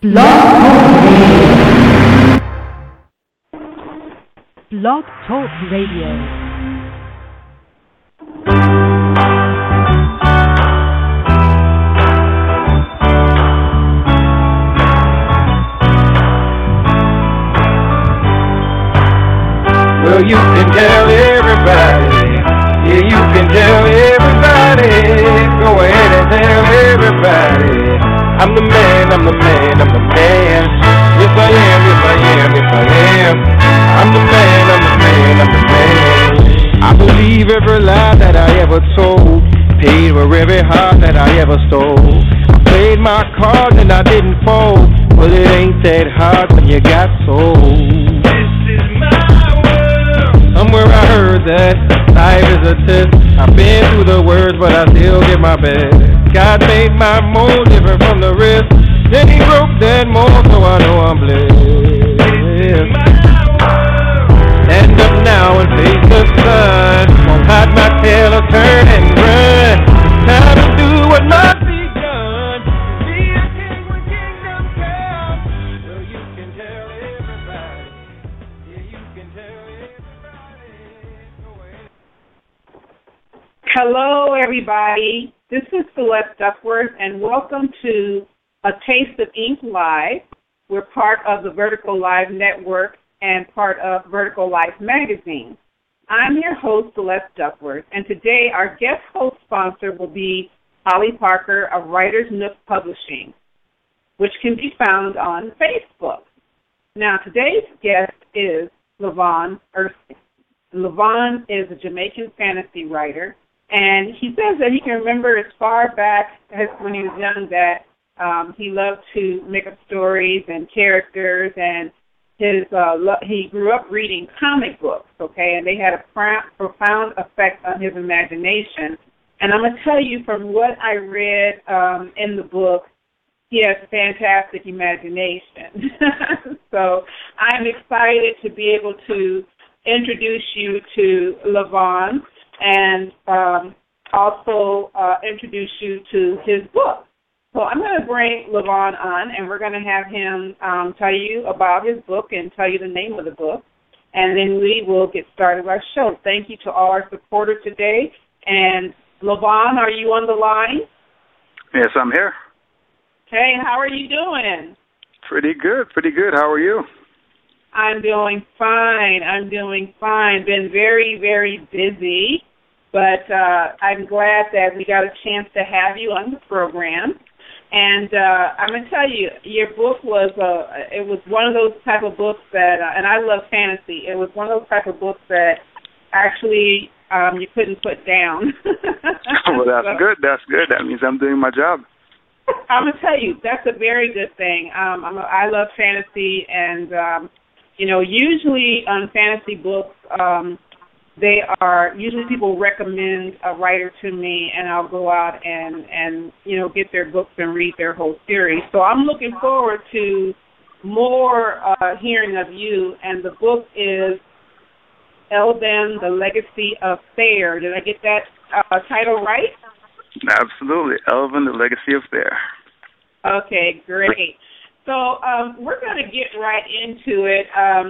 Blog Talk Radio. Well, you can tell everybody. Yeah, you can tell everybody. Go ahead and tell everybody. I'm the man, I'm the man, I'm the man. Yes, I am, yes, I am, yes, I am. I'm the man, I'm the man, I'm the man. I believe every lie that I ever told. Paid for every heart that I ever stole. I played my cards and I didn't fold. Well, it ain't that hard when you got sold. Somewhere I heard that life is a test. I've been through the worst, but I still get my best. God made my mold different from the rest. Then he broke that mold, so I know I'm blessed. Stand up now and face the sun. Won't hide my tail or turn and run. Time to do what must be done. Be a king when kingdom come. Well, you can tell everybody. Yeah, you can tell everybody. Hello, everybody. This is Celeste Duckworth, and welcome to A Taste of Ink Live. We're part of the Vertical Live Network and part of Vertical Life Magazine. I'm your host, Celeste Duckworth, and today our guest host sponsor will be Holly Parker of Writer's Nook Publishing, which can be found on Facebook. Now, today's guest is Levon Irving. Levon is a Jamaican fantasy writer, and he says that he can remember as far back as when he was young that he loved to make up stories and characters, and he grew up reading comic books, okay, and they had a profound effect on his imagination. And I'm going to tell you from what I read in the book, he has fantastic imagination. So I'm excited to be able to introduce you to Levon and also introduce you to his book. So I'm going to bring Levon on, and we're going to have him tell you about his book and tell you the name of the book, and then we will get started with our show. Thank you to all our supporters today. And Levon, are you on the line? Yes, I'm here. Hey, how are you doing? Pretty good, pretty good. How are you? I'm doing fine. Been very, very busy, but I'm glad that we got a chance to have you on the program. And I'm going to tell you, your book was one of those type of books that, and I love fantasy, it was one of those type of books that actually you couldn't put down. Well, that's good. That's good. That means I'm doing my job. I'm going to tell you, that's a very good thing. I love fantasy, and, usually on fantasy books, usually people recommend a writer to me, and I'll go out and get their books and read their whole series. So I'm looking forward to more hearing of you, and the book is Elven, The Legacy of Fair. Did I get that title right? Absolutely. Elven, The Legacy of Fair. Okay, great. So we're going to get right into it.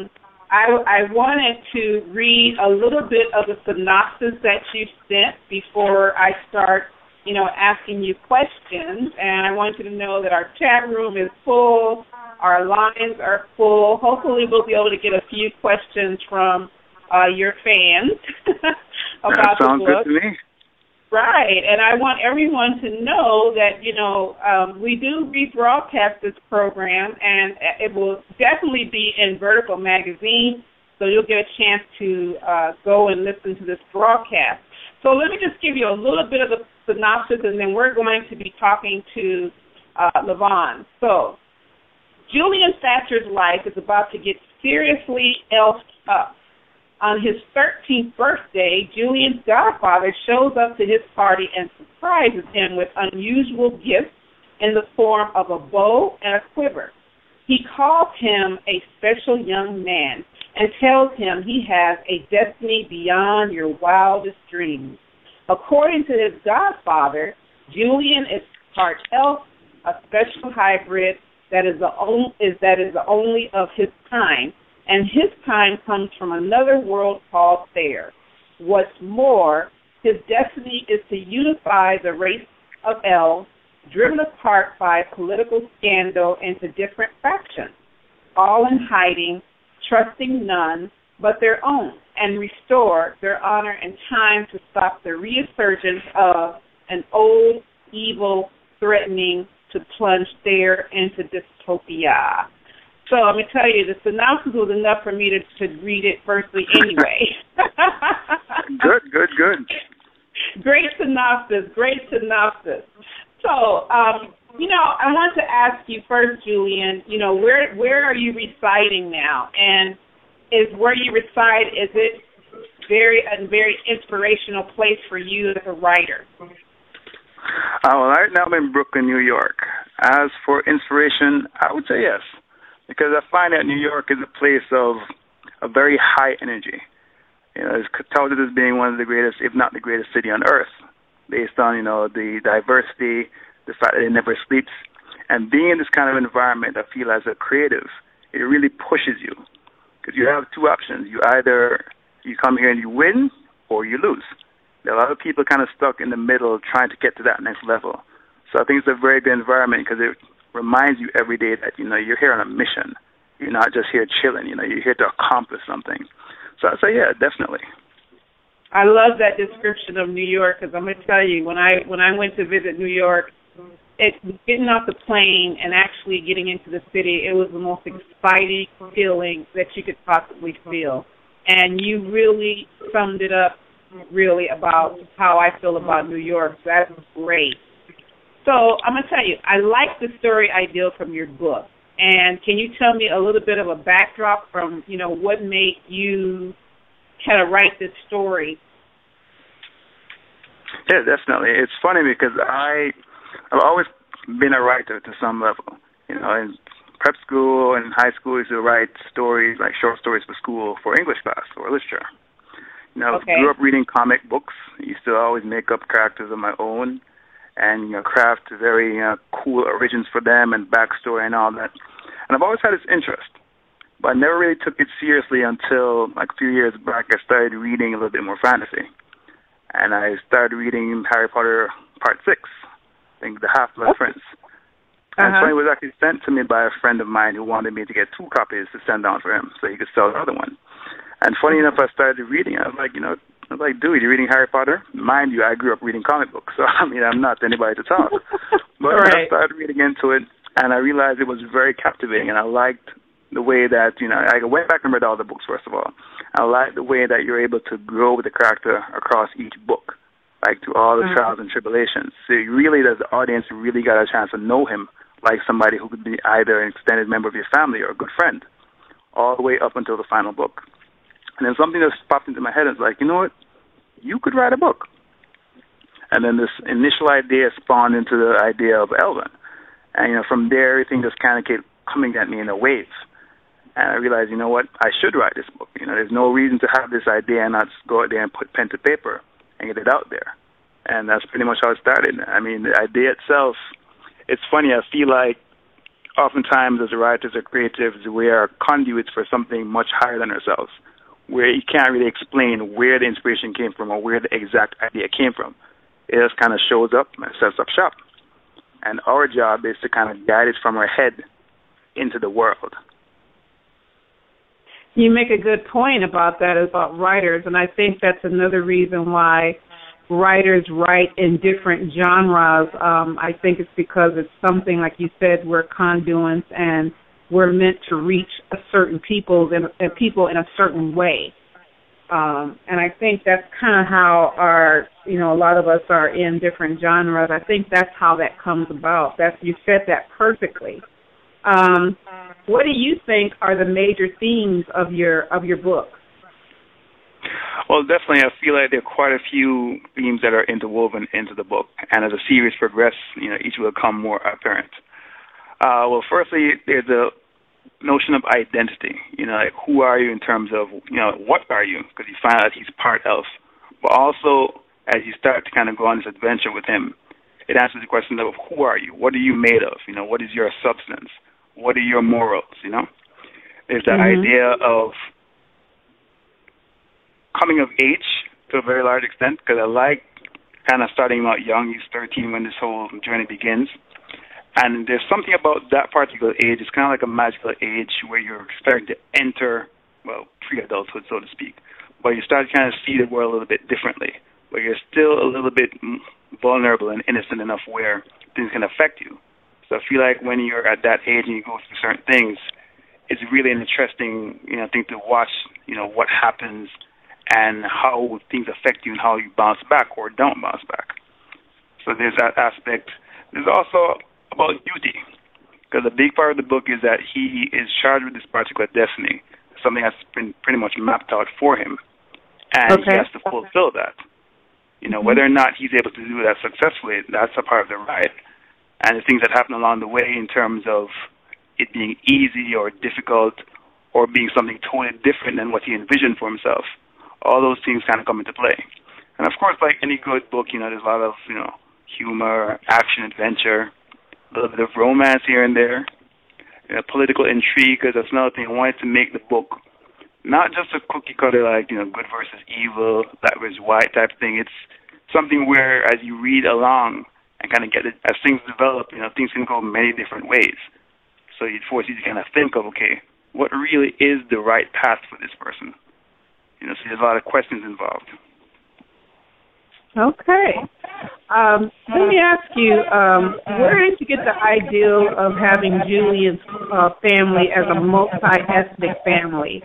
I wanted to read a little bit of the synopsis that you sent before I start, asking you questions. And I want you to know that our chat room is full, our lines are full. Hopefully we'll be able to get a few questions from your fans about the book. That sounds good to me. Right, and I want everyone to know that, we do rebroadcast this program, and it will definitely be in Vertical Magazine, so you'll get a chance to go and listen to this broadcast. So let me just give you a little bit of the synopsis, and then we're going to be talking to Levon. So Julian Thatcher's life is about to get seriously elfed up. On his 13th birthday, Julian's godfather shows up to his party and surprises him with unusual gifts in the form of a bow and a quiver. He calls him a special young man and tells him he has a destiny beyond your wildest dreams. According to his godfather, Julian is part elf, a special hybrid that is the only of his kind, and his kind comes from another world called Thayer. What's more, his destiny is to unify the race of elves, driven apart by political scandal into different factions, all in hiding, trusting none but their own, and restore their honor in time to stop the resurgence of an old, evil, threatening to plunge Thayer into dystopia. So let me tell you, the synopsis was enough for me to read it firstly anyway. Good. Great synopsis. So, I want to ask you first, Julian, where are you residing now? And is where you reside, is it a very inspirational place for you as a writer? Well, right now I'm in Brooklyn, New York. As for inspiration, I would say yes, because I find that New York is a place of a very high energy. It's touted as being one of the greatest, if not the greatest city on earth, based on, the diversity, the fact that it never sleeps. And being in this kind of environment, I feel as a creative, it really pushes you. Because you have two options. You come here and you win, or you lose. There are a lot of people kind of stuck in the middle trying to get to that next level. So I think it's a very good environment because it reminds you every day that, you're here on a mission. You're not just here chilling. You're here to accomplish something. So I'd say, yeah, definitely. I love that description of New York because I'm going to tell you, when I went to visit New York, getting off the plane and actually getting into the city, it was the most exciting feeling that you could possibly feel. And you really summed it up really about how I feel about New York. So that's great. So I'm going to tell you, I like the story ideal from your book. And can you tell me a little bit of a backdrop from, what made you kind of write this story? Yeah, definitely. It's funny because I've always been a writer to some level. In prep school and high school, I used to write stories, like short stories for school, for English class or literature. Okay. Grew up reading comic books. I used to always make up characters of my own and, craft very cool origins for them and backstory and all that. And I've always had this interest, but I never really took it seriously until, like, a few years back, I started reading a little bit more fantasy. And I started reading Harry Potter Part 6, I think The Half-Blood Prince. And so it was actually sent to me by a friend of mine who wanted me to get 2 copies to send down for him so he could sell the other one. And funny enough, I started reading. I was like, dude, you're reading Harry Potter? Mind you, I grew up reading comic books, so, I'm not anybody to talk. But I started reading into it, and I realized it was very captivating, and I liked the way that, I went back and read all the books, first of all. I liked the way that you're able to grow with the character across each book, like through all the trials and tribulations. So you really, as the audience, you really got a chance to know him like somebody who could be either an extended member of your family or a good friend, all the way up until the final book. And then something just popped into my head and was like, you know what? You could write a book. And then this initial idea spawned into the idea of Elven. And, from there, everything just kind of kept coming at me in a wave. And I realized, you know what? I should write this book. There's no reason to have this idea and not just go out there and put pen to paper and get it out there. And that's pretty much how it started. The idea itself, it's funny. I feel like oftentimes as writers or creatives, we are conduits for something much higher than ourselves, where you can't really explain where the inspiration came from or where the exact idea came from. It just kind of shows up and sets up shop. And our job is to kind of guide it from our head into the world. You make a good point about that, about writers, and I think that's another reason why writers write in different genres. I think it's because it's something, like you said, we're conduits and we're meant to reach a certain people in a certain way. And I think that's kind of how a lot of us are in different genres. I think that's how that comes about. You said that perfectly. What do you think are the major themes of your book? Well, definitely, I feel like there are quite a few themes that are interwoven into the book, and as the series progresses, each will become more apparent. Well, firstly, there's the notion of identity. Like, who are you in terms of, what are you? Because you find out he's part elf. But also, as you start to kind of go on this adventure with him, it answers the question of who are you? What are you made of? What is your substance? what are your morals, There's that idea of coming of age to a very large extent, because I like kind of starting out young. He's 13 when this whole journey begins. And there's something about that particular age. It's kind of like a magical age where you're starting to enter, pre-adulthood, so to speak. But you start to kind of see the world a little bit differently, but you're still a little bit vulnerable and innocent enough where things can affect you. So I feel like when you're at that age and you go through certain things, it's really an interesting, thing to watch, what happens and how things affect you and how you bounce back or don't bounce back. So there's that aspect. There's also about duty, because a big part of the book is that he is charged with this particular destiny, something that's been pretty much mapped out for him, and he has to fulfill that. Whether or not he's able to do that successfully, that's a part of the ride. And the things that happen along the way in terms of it being easy or difficult or being something totally different than what he envisioned for himself, all those things kind of come into play. And, of course, like any good book, there's a lot of, humor, action, adventure, a little bit of romance here and there, political intrigue, because that's another thing. I wanted to make the book not just a cookie-cutter, like, good versus evil, black versus white type thing. It's something where, as you read along and kind of get it, as things develop, things can go many different ways. So it forces you to kind of think of, okay, what really is the right path for this person? So there's a lot of questions involved. Okay. Let me ask you, where did you get the idea of having Julian's family as a multi-ethnic family?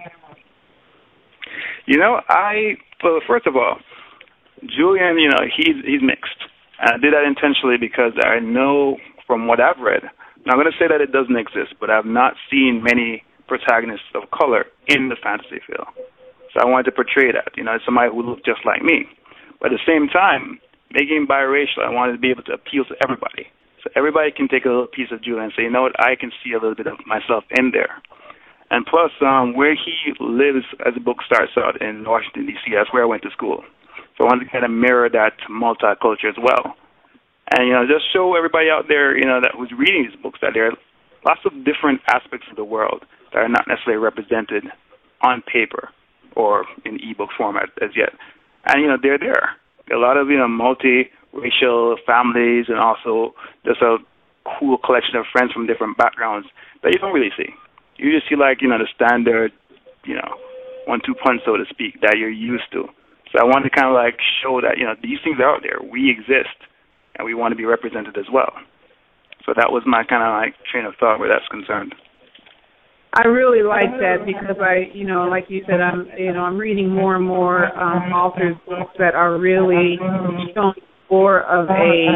First of all, Julian, he's mixed. And I did that intentionally because I know from what I've read, I'm not going to say that it doesn't exist, but I've not seen many protagonists of color in the fantasy field. So I wanted to portray that, somebody who looked just like me. But at the same time, making him biracial, I wanted to be able to appeal to everybody. So everybody can take a little piece of Julian and say, I can see a little bit of myself in there. And plus, where he lives as the book starts out in Washington, D.C., that's where I went to school. So I wanted to kind of mirror that multiculture as well. And, just show everybody out there, that was reading these books that there are lots of different aspects of the world that are not necessarily represented on paper or in ebook format as yet. And, they're there. There are a lot of, multi-racial families and also just a cool collection of friends from different backgrounds that you don't really see. You just see, like, the standard, 1-2 punch, so to speak, that you're used to. So I wanted to kind of, like, show that, these things are out there. We exist, and we want to be represented as well. So that was my kind of, like, train of thought where that's concerned. I really like that because like you said, I'm reading more and more authors' books that are really showing more of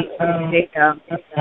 a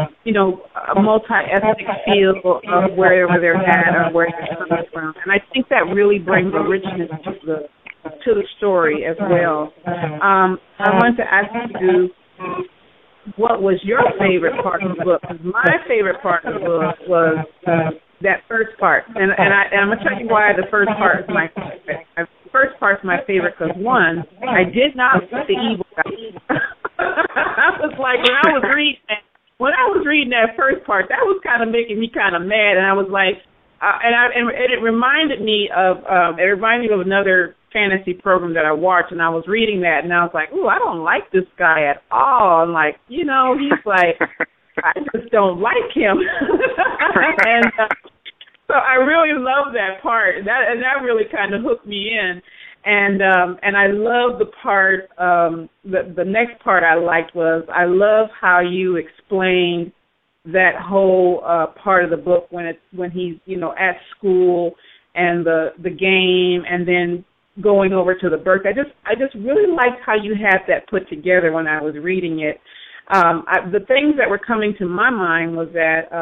multi-ethnic feel of wherever they're at or where they're coming from, and I think that really brings a richness to the story as well. I wanted to ask you, what was your favorite part of the book? Because my favorite part of the book was that first part, and I'm going to tell you why the first part is my favorite. The first part's my favorite because, one, I did not like the evil guy. I was like, when I was reading that first part, that was kind of making me kind of mad, and I was like, and it reminded me of another fantasy program that I watched, and I was reading that, and I was like, ooh, I don't like this guy at all. I'm like, he's like, I just don't like him. And so I really love that part. That really kind of hooked me in. And I love the part, the next part I liked was I love how you explained that whole part of the book when he's, at school and the game and then going over to the birth. I just really liked how you had that put together when I was reading it. The things that were coming to my mind was that,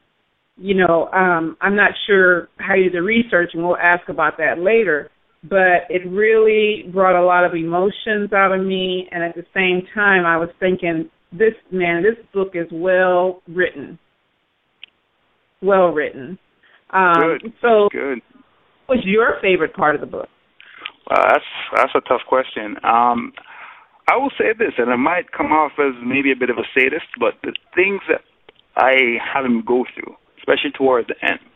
I'm not sure how you did the research, and we'll ask about that later, but it really brought a lot of emotions out of me, and at the same time, I was thinking, this book is well written. Good. So, good. What was your favorite part of the book? That's a tough question. I will say this, and it might come off as maybe a bit of a sadist, but the things that I had him go through, especially towards the end,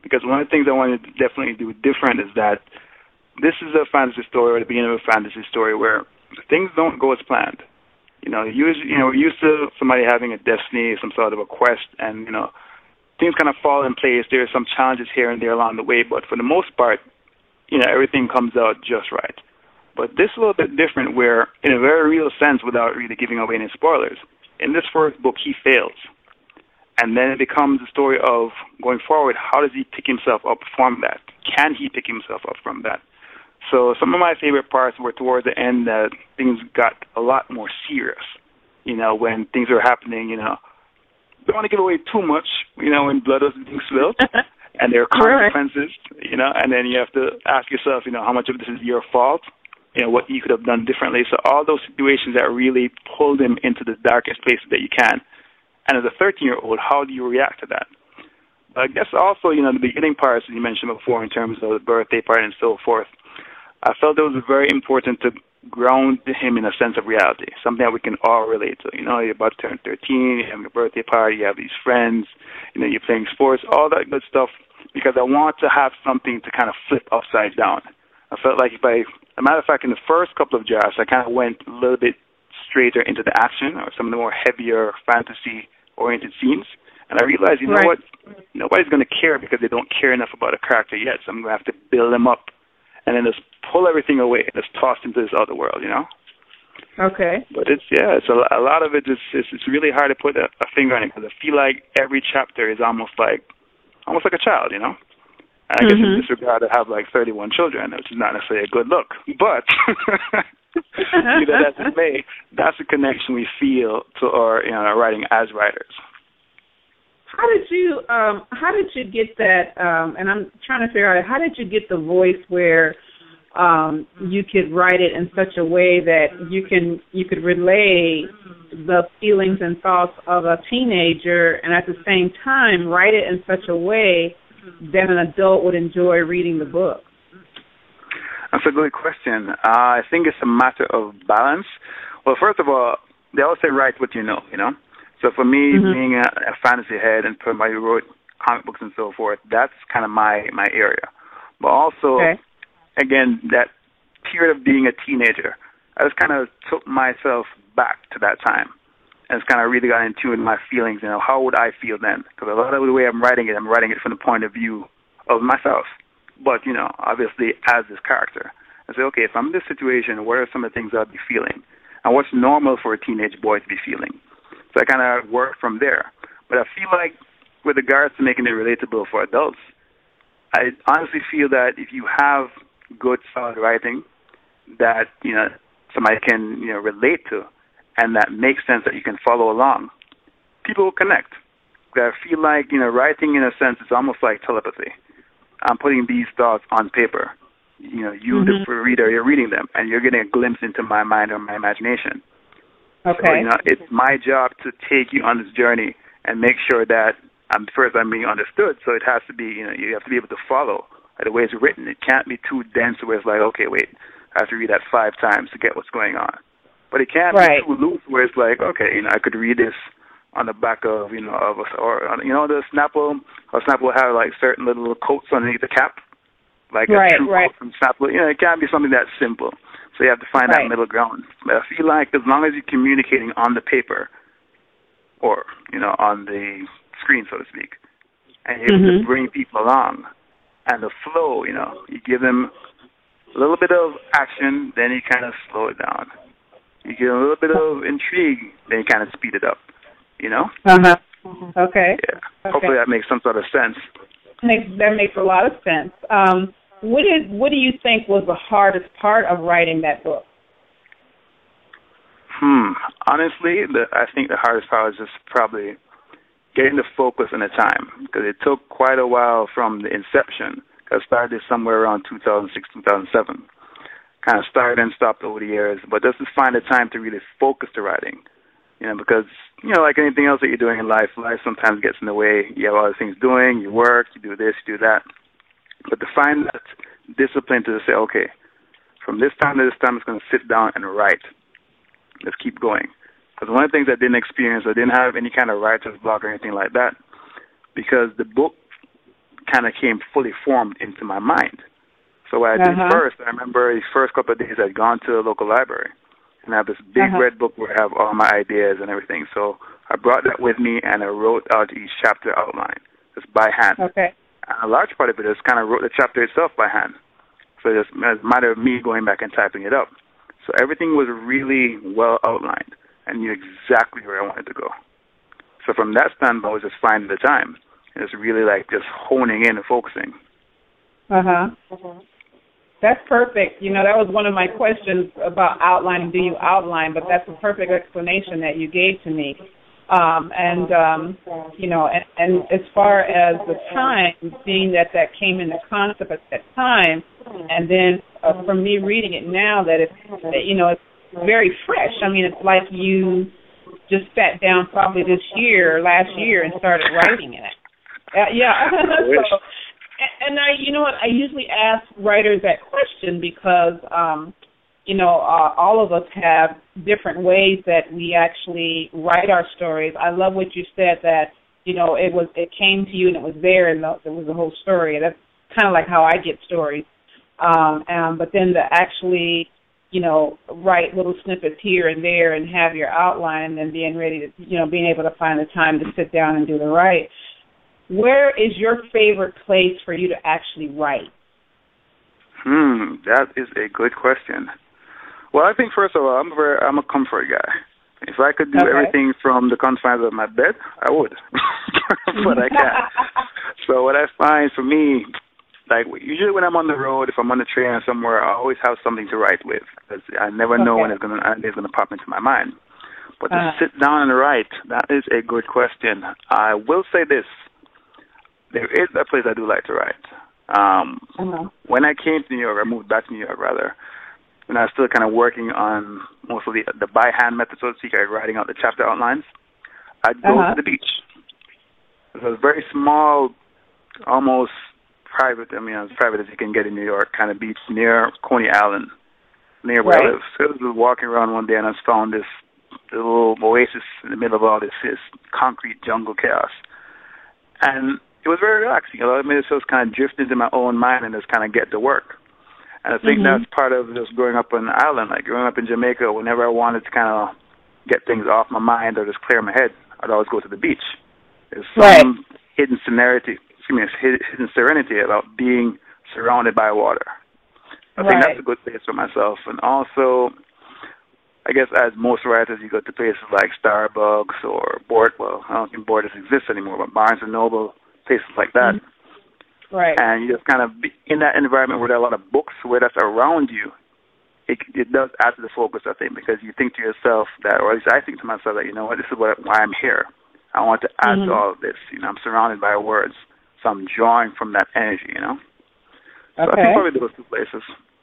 because one of the things I wanted to definitely do different is that this is a fantasy story, or the beginning of a fantasy story, where things don't go as planned. We're used to somebody having a destiny, some sort of a quest, and things kind of fall in place. There are some challenges here and there along the way, but for the most part, everything comes out just right. But this is a little bit different, where, in a very real sense, without really giving away any spoilers, in this first book, he fails. And then it becomes a story of, going forward, how does he pick himself up from that? Can he pick himself up from that? So some of my favorite parts were towards the end that things got a lot more serious, when things are happening, don't want to give away too much, when blood is being spilled, and there are consequences, and then you have to ask yourself, how much of this is your fault, what you could have done differently. So all those situations that really pulled him into the darkest places that you can. And as a 13-year-old, how do you react to that? I guess also, the beginning parts that you mentioned before in terms of the birthday party and so forth, I felt it was very important to ground him in a sense of reality, something that we can all relate to. You're about to turn 13, you're having a birthday party, you have these friends, you're playing sports, all that good stuff, because I want to have something to kind of flip upside down. I felt like as a matter of fact, in the first couple of drafts, I kind of went a little bit straighter into the action or some of the more heavier fantasy-oriented scenes. And I realized, you know what, nobody's going to care because they don't care enough about a character yet, so I'm going to have to build them up and then just pull everything away and just toss into this other world, Okay. But it's a lot of it is it's really hard to put a finger on it, because I feel like every chapter is almost like a child, And I guess in this regard, I have like 31 children, which is not necessarily a good look. But as it may, that's the connection we feel to our writing as writers. How did you get that? And I'm trying to figure out, how did you get the voice where you could write it in such a way that you could relay the feelings and thoughts of a teenager, and at the same time write it in such a way that an adult would enjoy reading the book? That's a good question. I think it's a matter of balance. Well, first of all, they always say write what you know. So for me, being a fantasy head and somebody who wrote comic books and so forth, that's kind of my area. But also, again, that period of being a teenager, I just kind of took myself back to that time and just kind of really got in tune with my feelings. How would I feel then? Because a lot of the way I'm writing it from the point of view of myself. But, obviously as this character. I say, okay, if I'm in this situation, what are some of the things I'd be feeling? And what's normal for a teenage boy to be feeling? So I kind of work from there. But I feel like with regards to making it relatable for adults, I honestly feel that if you have good, solid writing that, somebody can, relate to and that makes sense that you can follow along, people will connect. I feel like, writing in a sense is almost like telepathy. I'm putting these thoughts on paper. The reader, you're reading them, and you're getting a glimpse into my mind or my imagination. Okay. So, it's my job to take you on this journey and make sure that I'm being understood. So it has to be, you have to be able to follow the way it's written. It can't be too dense where it's like, okay, wait, I have to read that 5 times to get what's going on. But it can't be too loose where it's like, okay, I could read this on the back of, the Snapple. How Snapple will have like certain little coats underneath the cap, like a true coat from Snapple. It can't be something that simple. So you have to find that middle ground. But I feel like as long as you're communicating on the paper or, on the screen, so to speak, and you're able to bring people along and the flow, you give them a little bit of action, then you kind of slow it down. You get a little bit of intrigue, then you kind of speed it up, Okay. Yeah. Okay. Hopefully that makes some sort of sense. That makes a lot of sense. What do you think was the hardest part of writing that book? Honestly, I think the hardest part was just probably getting the focus and the time, because it took quite a while from the inception. I started somewhere around 2006, 2007. Kind of started and stopped over the years, but just to find the time to really focus the writing, because, like anything else that you're doing in life sometimes gets in the way. You have other things doing, you work, you do this, you do that. But to find that discipline to say, okay, from this time to this time, I'm just going to sit down and write. Let's keep going. Because one of the things I didn't experience, I didn't have any kind of writer's block or anything like that, because the book kind of came fully formed into my mind. So what I did first, I remember the first couple of days I'd gone to the local library, and I have this big red book where I have all my ideas and everything. So I brought that with me, and I wrote out each chapter outline, just by hand. Okay. And a large part of it is kind of wrote the chapter itself by hand. So it's a matter of me going back and typing it up. So everything was really well outlined and knew exactly where I wanted to go. So from that standpoint, I was just finding the time. It's really like just honing in and focusing. That's perfect. You know, that was one of my questions about outlining. Do you outline? But that's a perfect explanation that you gave to me. You know, and as far as the time, being that came into concept at that time, and then from me reading it now, that it's very fresh. I mean, it's like you just sat down probably last year, and started writing in it. Yeah. So, and you know what? I usually ask writers that question because, all of us have different ways that we actually write our stories. I love what you said, that, it came to you and it was there and there was a whole story. That's kind of like how I get stories. But then to actually, write little snippets here and there and have your outline and being ready to, being able to find the time to sit down and do the write. Where is your favorite place for you to actually write? That is a good question. Well, I think first of all, I'm a comfort guy. If I could do everything from the confines of my bed, I would, but I can't. So what I find for me, like usually when I'm on the road, if I'm on the train or somewhere, I always have something to write with, because I never know when it's gonna pop into my mind. But to sit down and write, that is a good question. I will say this. There is a place I do like to write. When I came to New York, I moved back to New York, rather, and I was still kind of working on most of the by-hand method, so to speak, writing out the chapter outlines. I'd go to the beach. It was a very small, almost private, as private as you can get in New York, kind of beach near Coney Island, near where I live. So I was walking around one day, and I found this little oasis in the middle of all this concrete jungle chaos. And it was very relaxing. I made it just kind of drift into my own mind and just kind of get to work. And I think that's part of just growing up on the island. Like growing up in Jamaica, whenever I wanted to kind of get things off my mind or just clear my head, I'd always go to the beach. There's some hidden serenity about being surrounded by water. I think that's a good place for myself. And also, I guess as most writers, you go to places like Starbucks or I don't think Borders exists anymore, but Barnes & Noble, places like that. Right. And you just kind of be in that environment where there are a lot of books, where that's around you. It does add to the focus, I think, because you think to yourself that, or at least I think to myself that, this is why I'm here. I want to add to all of this. I'm surrounded by words, so I'm drawing from that energy, So I think probably those two places.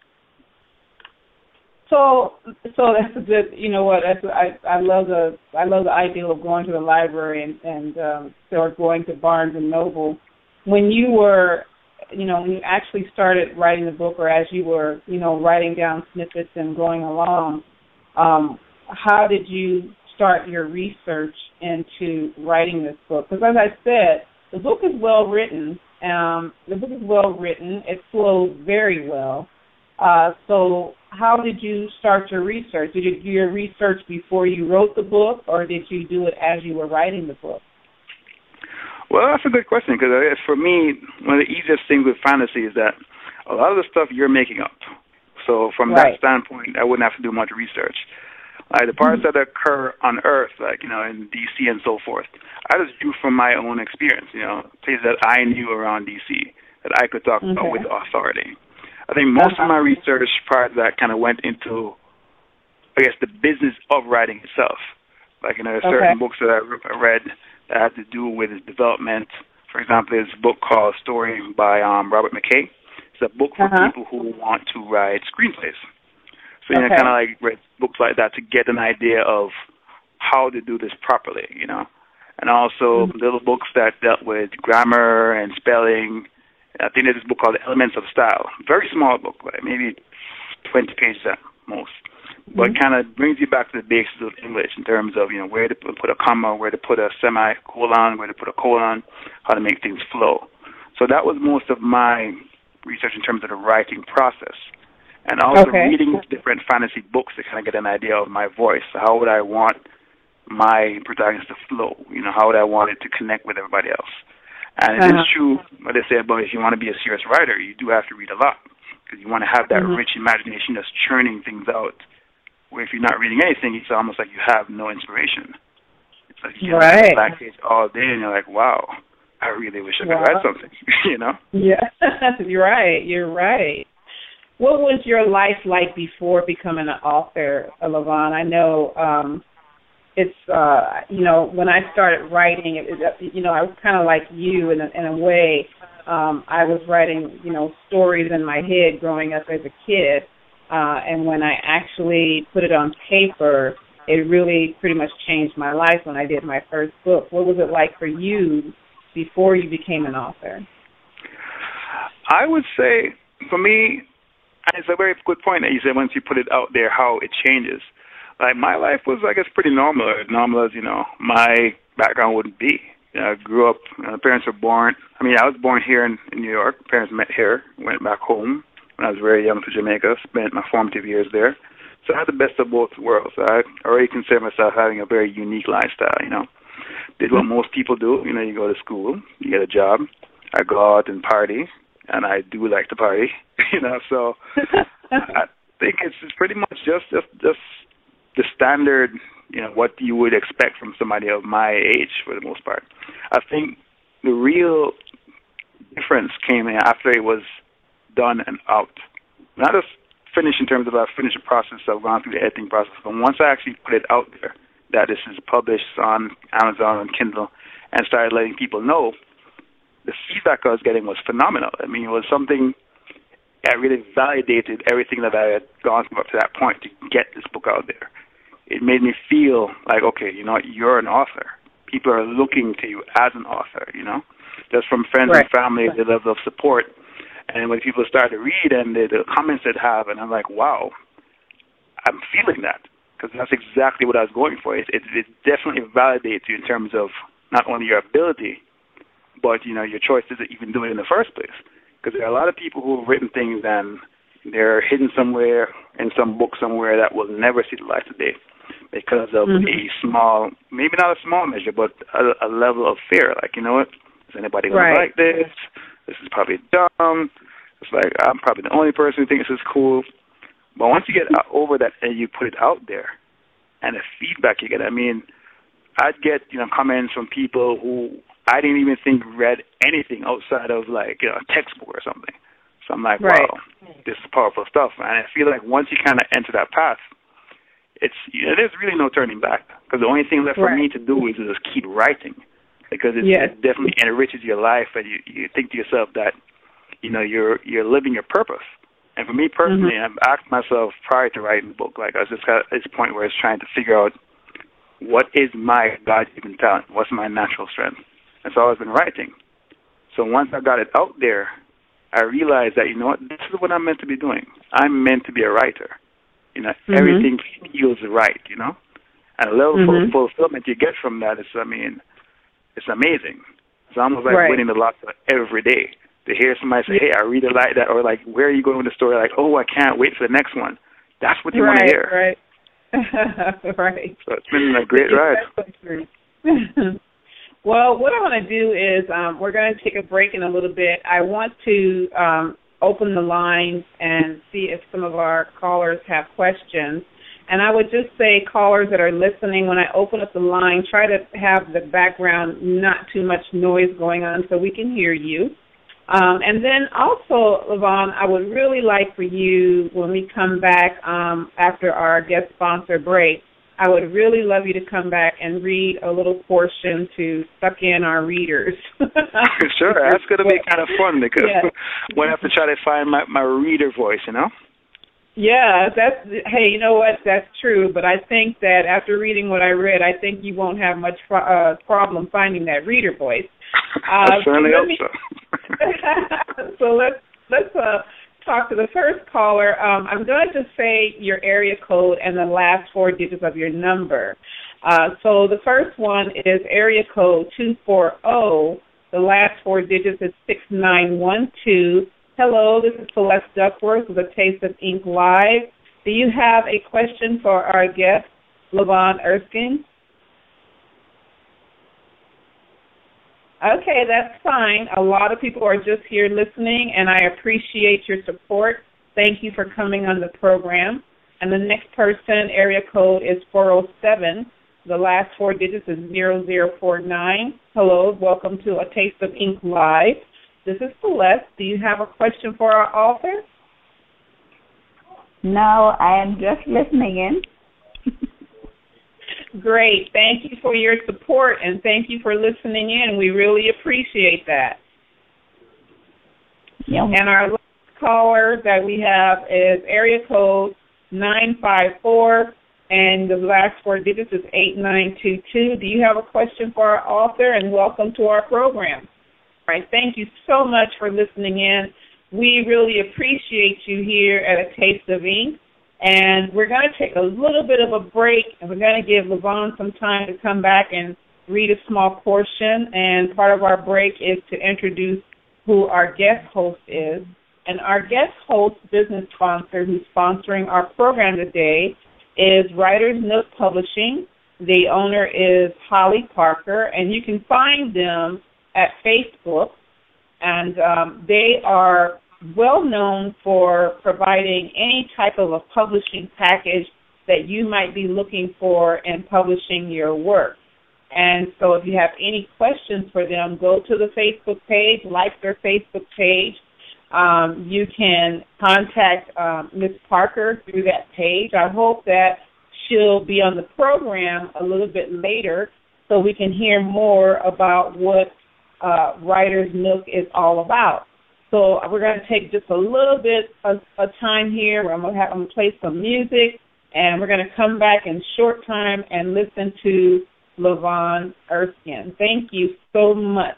So that's a good. You know what? I love the idea of going to the library or going to Barnes and Noble. When you were, when you actually started writing the book, or as you were, writing down snippets and going along, how did you start your research into writing this book? Because as I said, the book is well written. It flows very well. So how did you start your research? Did you do your research before you wrote the book, or did you do it as you were writing the book? Well, that's a good question, because for me, one of the easiest things with fantasy is that a lot of the stuff you're making up. So from that standpoint, I wouldn't have to do much research. The parts that occur on Earth, like, in D.C. and so forth, I just drew from my own experience, places that I knew around D.C. that I could talk about with authority. I think most of my research prior to that kind of went into, I guess, the business of writing itself. Like, there's certain books that I read that had to do with its development. For example, there's a book called Story by Robert McKay. It's a book for people who want to write screenplays. So, kind of like read books like that to get an idea of how to do this properly, And also little books that dealt with grammar and spelling. I think there's this book called Elements of Style. Very small book, like maybe 20 pages at most. But kind of brings you back to the basics of English in terms of, where to put a comma, where to put a semicolon, where to put a colon, how to make things flow. So So that was most of my research in terms of the writing process. And also reading different fantasy books to kind of get an idea of my voice. How would I want my protagonist to flow? How would I want it to connect with everybody else? And it is true what they say about if you want to be a serious writer, you do have to read a lot because you want to have that rich imagination that's churning things out. Where if you're not reading anything, it's almost like you have no inspiration. It's like you get a black page all day and you're like, wow, I really wish I could write something, Yeah, you're right. What was your life like before becoming an author, LaVon? I know it's, when I started writing, I was kind of like you in a way. I was writing, stories in my head growing up as a kid. And when I actually put it on paper, it really pretty much changed my life when I did my first book. What was it like for you before you became an author? I would say, for me, and it's a very good point that you said once you put it out there, how it changes. Like, my life was, I guess, pretty normal as, my background wouldn't be. I grew up, my parents were born, I was born here in New York. Parents met here, went back home when I was very young to Jamaica, spent my formative years there. So I had the best of both worlds. So I already consider myself having a very unique lifestyle, Did what most people do, you go to school, you get a job, I go out and party, and I do like to party, so I think it's pretty much just the standard, what you would expect from somebody of my age for the most part. I think the real difference came in after it was done and out. Not just finished in terms of I finished the process, so I've gone through the editing process, but once I actually put it out there, that this is published on Amazon and Kindle, and started letting people know, the feedback I was getting was phenomenal. It was something that really validated everything that I had gone through up to that point to get this book out there. It made me feel like, okay, you're an author. People are looking to you as an author, just from friends and family, the level of support. And when people start to read and the comments they'd have, and I'm like, wow, I'm feeling that because that's exactly what I was going for. It definitely validates you in terms of not only your ability, but, your choices to even do it in the first place. Because there are a lot of people who have written things and they're hidden somewhere in some book somewhere that will never see the light of day because of a small, maybe not a small measure, but a level of fear. Like, what? Is anybody going to like this? This is probably dumb. It's like, I'm probably the only person who thinks this is cool. But once you get over that and you put it out there and the feedback you get, I'd get, comments from people who I didn't even think read anything outside of like a textbook or something. So I'm like, wow, this is powerful stuff. And I feel like once you kind of enter that path, there's really no turning back. Because the only thing left for me to do is just keep writing. Because it definitely enriches your life, and you think to yourself that, you're living your purpose. And for me personally, I've asked myself prior to writing the book, like I was just at this point where I was trying to figure out what is my God-given talent, what's my natural strength. And so I've been writing. So once I got it out there, I realized that, this is what I'm meant to be doing. I'm meant to be a writer. Everything feels right, And the level of fulfillment you get from that is, it's amazing. It's almost like winning the lotto every day. To hear somebody say, hey, I really like that, or like, where are you going with the story? Like, oh, I can't wait for the next one. That's what you want to hear. Right. So it's been a great ride. Well, what I want to do is we're going to take a break in a little bit. I want to open the lines and see if some of our callers have questions. And I would just say, callers that are listening, when I open up the line, try to have the background, not too much noise going on so we can hear you. And then also, LaVon, I would really like for you, when we come back after our guest sponsor break, I would really love you to come back and read a little portion to suck in our readers. Sure, that's going to be kind of fun because we'll have to try to find my reader voice, Yeah, hey, you know what? That's true. But I think that after reading what I read, I think you won't have much problem finding that reader voice. I certainly hope so. So let's talk to the first caller. I'm going to say your area code and the last 4 digits of your number. So the first one is area code 240 The last four digits is 6912. Hello, this is Celeste Duckworth with A Taste of Ink Live. Do you have a question for our guest, LaVon Erskine? Okay, that's fine. A lot of people are just here listening, and I appreciate your support. Thank you for coming on the program. And the next person, area code is 407. The last four digits is 0049. Hello, welcome to A Taste of Ink Live. This is Celeste. Do you have a question for our author? No, I am just listening in. Great. Thank you for your support, and thank you for listening in. We really appreciate that. Yep. And our last caller that we have is area code 954, and the last four digits is 8922. Do you have a question for our author? And welcome to our program. All right. Thank you so much for listening in. We really appreciate you here at A Taste of Ink. And we're going to take a little bit of a break, and we're going to give LaVon some time to come back and read a small portion. And part of our break is to introduce who our guest host is. And our guest host, business sponsor, who's sponsoring our program today, is Writers Nook Publishing. The owner is Holly Parker, and you can find them at Facebook. And they are well known for providing any type of a publishing package that you might be looking for in publishing your work. And so if you have any questions for them, go to the Facebook page, like their Facebook page. You can contact Ms. Parker through that page. I hope that she'll be on the program a little bit later so we can hear more about what Writers Nook is all about. So we're going to take just a little bit of time here. I'm going to play some music, and we're going to come back in short time and listen to LaVon Erskine. Thank you so much.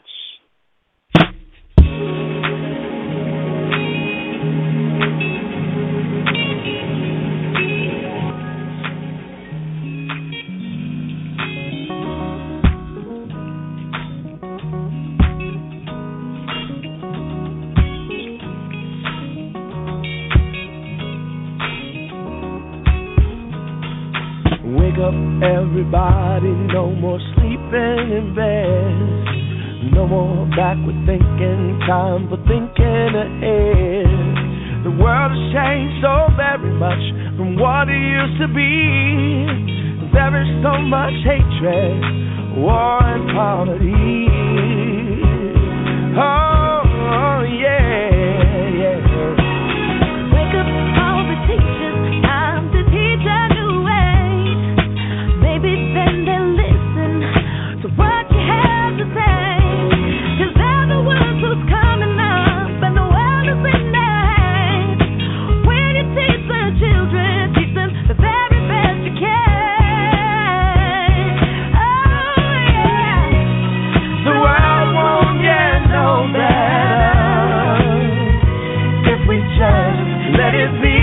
Wake up, everybody, no more sleeping in bed. No more backward thinking, time for thinking ahead. The world has changed so very much from what it used to be. There is so much hatred, war and poverty. Oh, yeah, yeah. Wake up, all the teachers, time to teach a new way. Maybe then they'll listen to what you have to say. 'Cause they're the ones who's coming up, and the world is in their hands. When you teach the children, teach them the very best you can. Oh, yeah. The world won't get no better if we just let it be.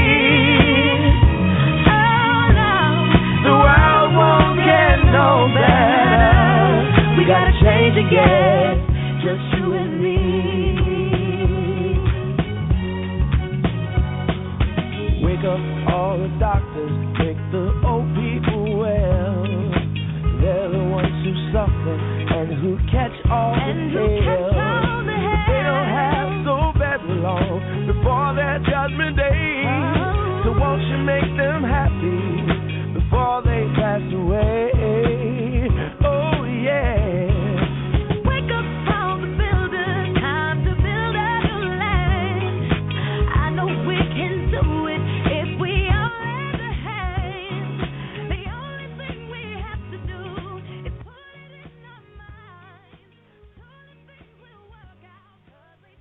Oh, no. The world won't get no better. We gotta change again, just you and me. Wake up, all the doctors, make the old people well. They're the ones who suffer and who catch all And the who catch hell. all the But they don't hell. have so very long before their judgment day. Oh. So won't you make them happy before they pass away? Oh yeah. Wake up, all the builders, time to build a new land. I know we can do it if we all lend a hand. The only thing we have to do is put it in our minds. So the things will work out perfectly.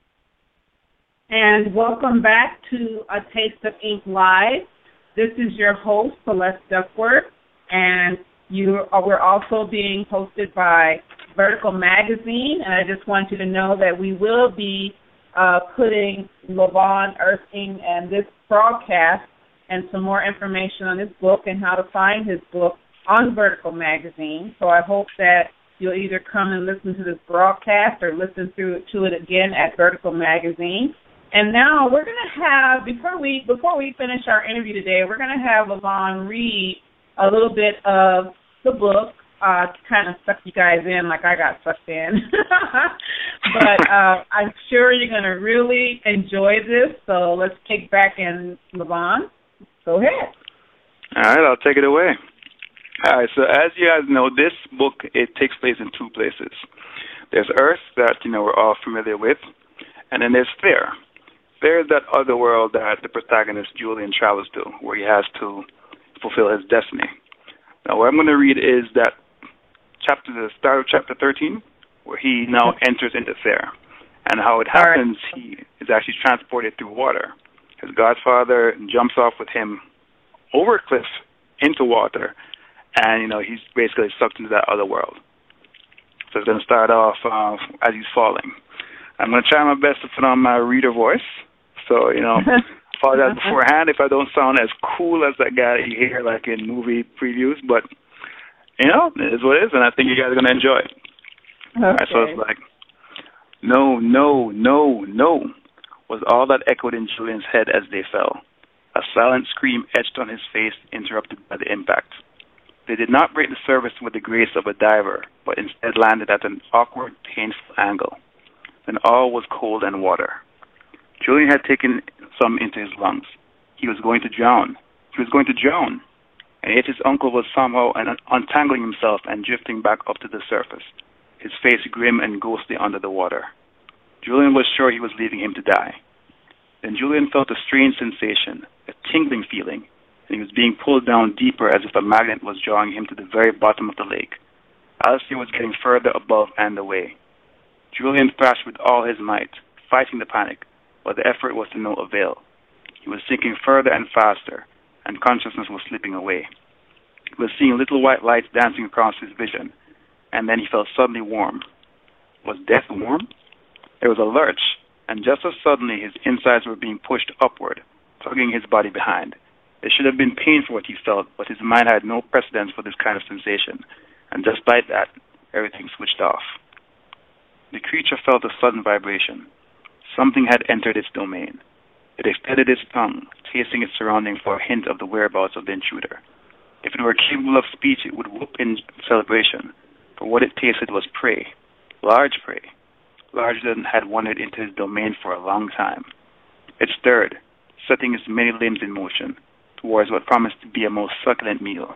And welcome back to A Taste of Ink Live. This is your host, Celeste Duckworth, and we're also being hosted by Vertical Magazine, and I just want you to know that we will be putting LaVon Erskine and this broadcast and some more information on his book and how to find his book on Vertical Magazine. So I hope that you'll either come and listen to this broadcast or listen to it again at Vertical Magazine. And now we're going to have, before we finish our interview today, we're going to have Levon read a little bit of the book, to kind of suck you guys in like I got sucked in. But I'm sure you're going to really enjoy this. So let's kick back and, Levon, go ahead. All right, I'll take it away. All right, so as you guys know, this book, it takes place in two places. There's Earth that, we're all familiar with, and then there's Fair. Fair is that other world that the protagonist, Julian, travels to, where he has to fulfill his destiny. Now, what I'm going to read is that the start of chapter 13, where he now enters into Fair. And how it happens, he is actually transported through water. His godfather jumps off with him over a cliff into water, and, he's basically sucked into that other world. So it's going to start off as he's falling. I'm going to try my best to put on my reader voice. So, apologize beforehand if I don't sound as cool as that guy you hear, like in movie previews, but it is what it is, and I think you guys are going to enjoy it. Okay. All right, so it's like, no, no, no, no, was all that echoed in Julian's head as they fell. A silent scream etched on his face, interrupted by the impact. They did not break the surface with the grace of a diver, but instead landed at an awkward, painful angle. Then all was cold and water. Julian had taken some into his lungs. He was going to drown. He was going to drown. And yet his uncle was somehow untangling himself and drifting back up to the surface, his face grim and ghostly under the water. Julian was sure he was leaving him to die. Then Julian felt a strange sensation, a tingling feeling, and he was being pulled down deeper as if a magnet was drawing him to the very bottom of the lake. Alistair was getting further above and away. Julian thrashed with all his might, fighting the panic, but the effort was to no avail. He was sinking further and faster, and consciousness was slipping away. He was seeing little white lights dancing across his vision, and then he felt suddenly warm. Was death warm? There was a lurch, and just as suddenly his insides were being pushed upward, tugging his body behind. It should have been pain for what he felt, but his mind had no precedence for this kind of sensation, and despite that, everything switched off. The creature felt a sudden vibration. Something had entered its domain. It extended its tongue, tasting its surrounding for a hint of the whereabouts of the intruder. If it were capable of speech, it would whoop in celebration, for what it tasted was prey, larger than had wandered into his domain for a long time. It stirred, setting its many limbs in motion, towards what promised to be a most succulent meal.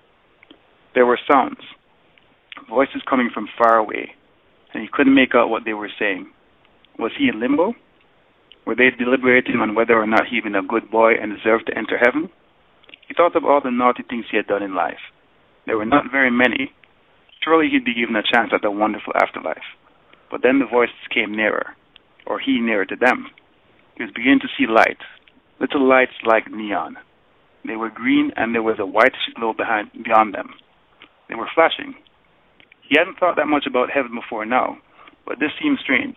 There were sounds, voices coming from far away, and he couldn't make out what they were saying. Was he in limbo? Were they deliberating on whether or not he'd been a good boy and deserved to enter heaven? He thought of all the naughty things he had done in life. There were not very many. Surely he'd be given a chance at the wonderful afterlife. But then the voices came nearer, or he nearer to them. He was beginning to see light, little lights like neon. They were green, and there was a whitish glow beyond them. They were flashing. He hadn't thought that much about heaven before now, but this seemed strange.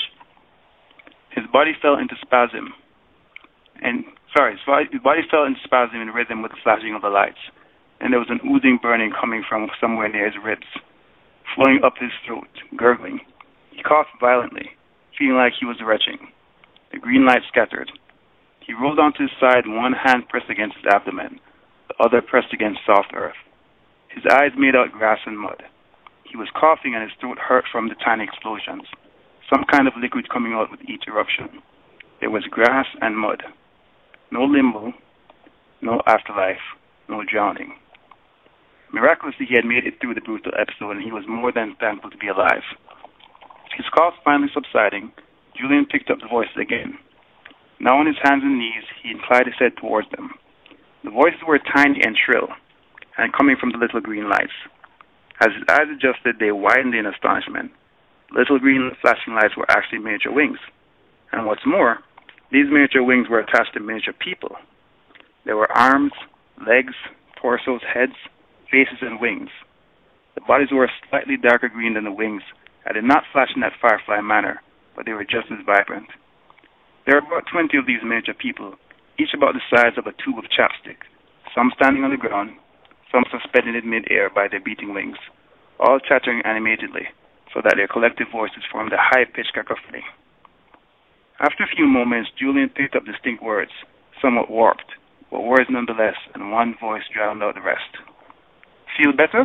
His body fell into spasm. His body fell into spasm in rhythm with the flashing of the lights, and there was an oozing burning coming from somewhere near his ribs, flowing up his throat, gurgling. He coughed violently, feeling like he was retching. The green light scattered. He rolled onto his side, one hand pressed against his abdomen, the other pressed against soft earth. His eyes made out grass and mud. He was coughing and his throat hurt from the tiny explosions, some kind of liquid coming out with each eruption. There was grass and mud. No limbo, no afterlife, no drowning. Miraculously, he had made it through the brutal episode, and he was more than thankful to be alive. His cough finally subsiding, Julian picked up the voices again. Now on his hands and knees, he inclined his head towards them. The voices were tiny and shrill, and coming from the little green lights. As his eyes adjusted, they widened in astonishment. Little green flashing lights were actually miniature wings. And what's more, these miniature wings were attached to miniature people. There were arms, legs, torsos, heads, faces, and wings. The bodies were slightly darker green than the wings, and did not flash in that firefly manner, but they were just as vibrant. There were about 20 of these miniature people, each about the size of a tube of chapstick, some standing on the ground, some suspended in mid-air by their beating wings. all chattering animatedly, so that their collective voices formed a high-pitched cacophony. After a few moments, Julian picked up distinct words, somewhat warped, but words nonetheless, and one voice drowned out the rest. Feel better?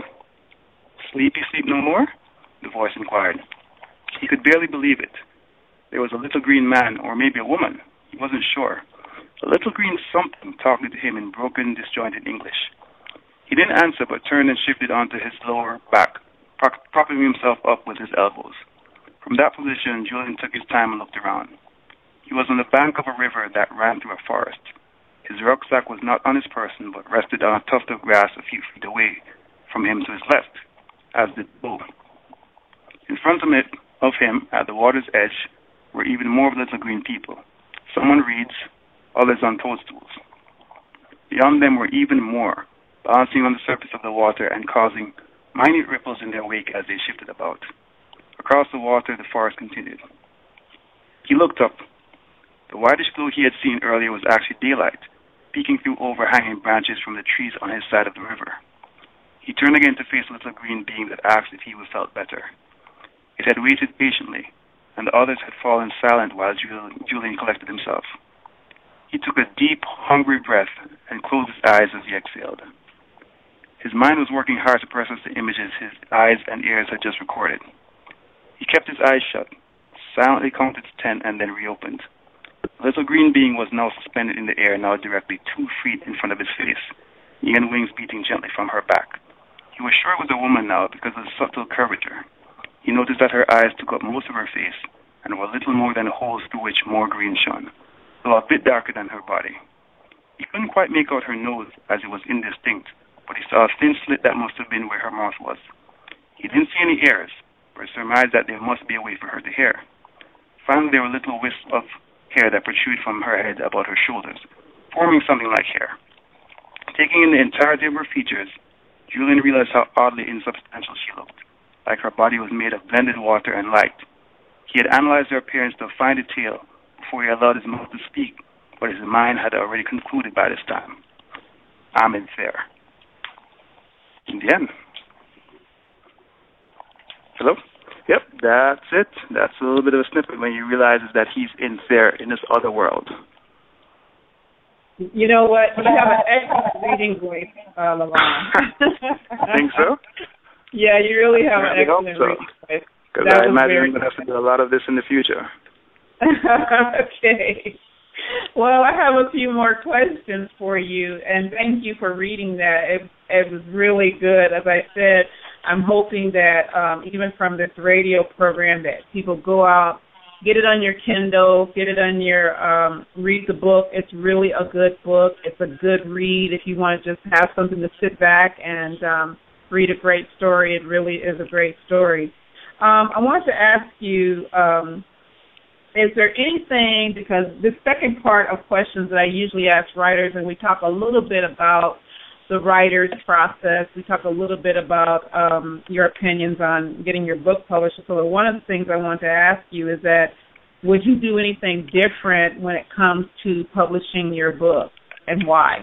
Sleep no more? The voice inquired. He could barely believe it. There was a little green man, or maybe a woman. He wasn't sure. A little green something talking to him in broken, disjointed English. He didn't answer, but turned and shifted onto his lower back, propping himself up with his elbows. From that position, Julian took his time and looked around. He was on the bank of a river that ran through a forest. His rucksack was not on his person, but rested on a tuft of grass a few feet away from him to his left, as did the bow. In front of him, at the water's edge, were even more little green people. Some on reeds, others on toadstools. Beyond them were even more, bouncing on the surface of the water and causing minute ripples in their wake as they shifted about. Across the water, the forest continued. He looked up. The whitish glow he had seen earlier was actually daylight, peeking through overhanging branches from the trees on his side of the river. He turned again to face a little green being that asked if he felt better. It had waited patiently, and the others had fallen silent while Julian collected himself. He took a deep, hungry breath and closed his eyes as he exhaled. His mind was working hard to process the images his eyes and ears had just recorded. He kept his eyes shut, silently counted to 10, and then reopened. The little green being was now suspended in the air, now directly 2 feet in front of his face, neon wings beating gently from her back. He was sure it was a woman now because of the subtle curvature. He noticed that her eyes took up most of her face and were little more than holes through which more green shone, though a bit darker than her body. He couldn't quite make out her nose as it was indistinct, but he saw a thin slit that must have been where her mouth was. He didn't see any ears, but surmised that there must be a way for her to hear. Finally, there were little wisps of hair that protruded from her head about her shoulders, forming something like hair. Taking in the entirety of her features, Julian realized how oddly insubstantial she looked, like her body was made of blended water and light. He had analyzed her appearance to find a tale before he allowed his mouth to speak, but his mind had already concluded by this time. I'm in there. In the end. Hello? Yep, that's it. That's a little bit of a snippet when you realize that he's in there in this other world. You know what? You have an excellent reading voice, Lavon. Think so? Yeah, you really have an excellent reading voice. Because I imagine I'm going to have to do a lot of this in the future. Okay. Well, I have a few more questions for you, and thank you for reading that. It was really good. As I said, I'm hoping that even from this radio program that people go out, get it on your Kindle, get it on your, read the book. It's really a good book. It's a good read if you want to just have something to sit back and read a great story. It really is a great story. I want to ask you, is there anything, because the second part of questions that I usually ask writers, and we talk a little bit about the writer's process. We talk a little bit about your opinions on getting your book published. So one of the things I want to ask you is that would you do anything different when it comes to publishing your book, and why?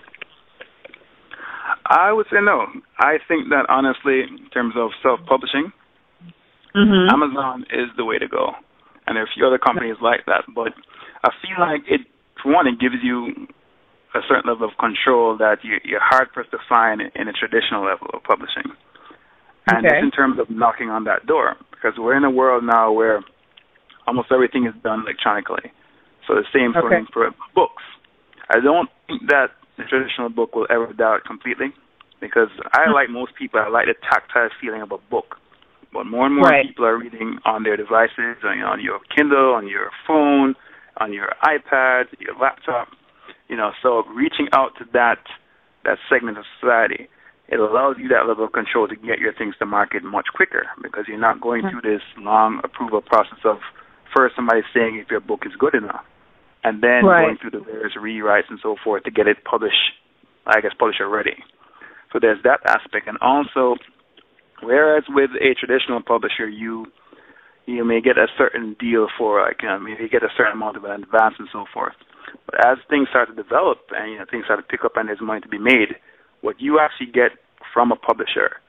I would say no. I think that honestly, in terms of self-publishing, Amazon is the way to go. And there are a few other companies like that. But I feel like it, for one, it gives you a certain level of control that you're hard-pressed to find in a traditional level of publishing. And it's in terms of knocking on that door, because we're in a world now where almost everything is done electronically. So the same for books. I don't think that the traditional book will ever die out completely, because like most people, I like the tactile feeling of a book. But more and more people are reading on their devices, on your Kindle, on your phone, on your iPad, your laptop. So reaching out to that segment of society, it allows you that level of control to get your things to market much quicker, because you're not going through this long approval process of first somebody saying if your book is good enough, and then going through the various rewrites and so forth to get it published, publisher ready. So there's that aspect. And also, whereas with a traditional publisher, you may get a certain deal for, maybe get a certain amount of advance and so forth. But as things start to develop and things start to pick up and there's money to be made, what you actually get from a publisher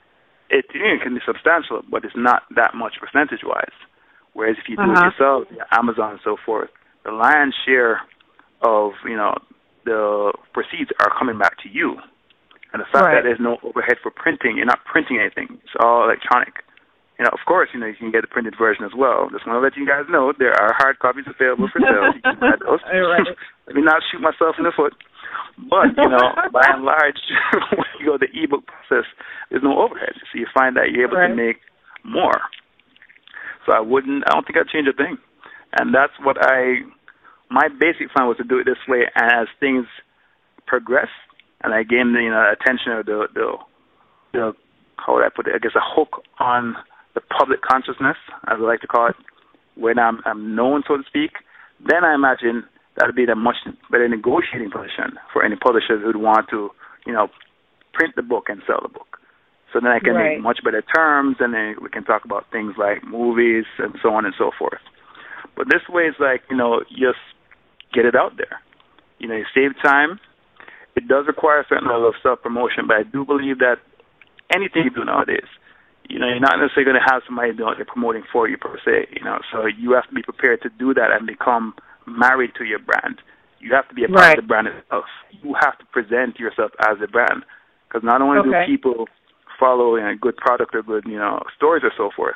it can be substantial, but it's not that much percentage-wise. Whereas if you do it yourself, Amazon and so forth, the lion's share of, the proceeds are coming back to you. And the fact that there's no overhead for printing, you're not printing anything. It's all electronic. Of course, you can get the printed version as well. Just want to let you guys know there are hard copies available for sale. You can buy those. Let me not shoot myself in the foot. But, by and large, when you go the ebook process, there's no overhead. So you find that you're able to make more. So I don't think I'd change a thing. And that's what my basic plan was to do it this way. And as things progress, and I gain the attention of the how would I put it? I guess a hook on the public consciousness, as I like to call it, when I'm known, so to speak. Then I imagine that would be a much better negotiating position for any publishers who'd want to, print the book and sell the book. So then I can make much better terms, and then we can talk about things like movies and so on and so forth. But this way is like, just get it out there. You save time. It does require a certain level of self-promotion, but I do believe that anything you do nowadays, you're not necessarily going to have somebody doing it promoting for you per se, so you have to be prepared to do that and become married to your brand. You have to be a part of the brand itself. You have to present yourself as a brand, because not only do people follow good product or good, stories or so forth,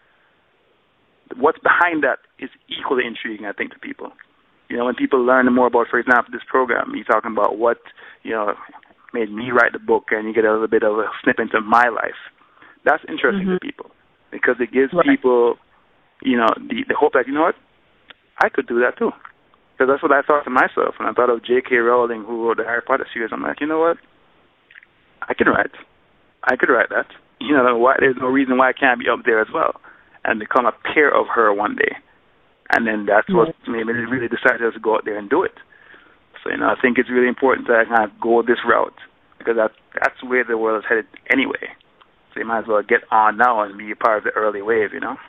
what's behind that is equally intriguing, I think, to people. When people learn more about, for example, this program, you're talking about what, made me write the book, and you get a little bit of a snippet of my life. That's interesting to people, because it gives people, the hope that, I could do that too. Because that's what I thought to myself when I thought of J.K. Rowling, who wrote the Harry Potter series. I'm like, you know what? I could write that. There's no reason why I can't be up there as well and become a peer of her one day. And then that's what made me really decide to go out there and do it. So, I think it's really important to kind of go this route, because that's where the world is headed anyway. So you might as well get on now and be a part of the early wave,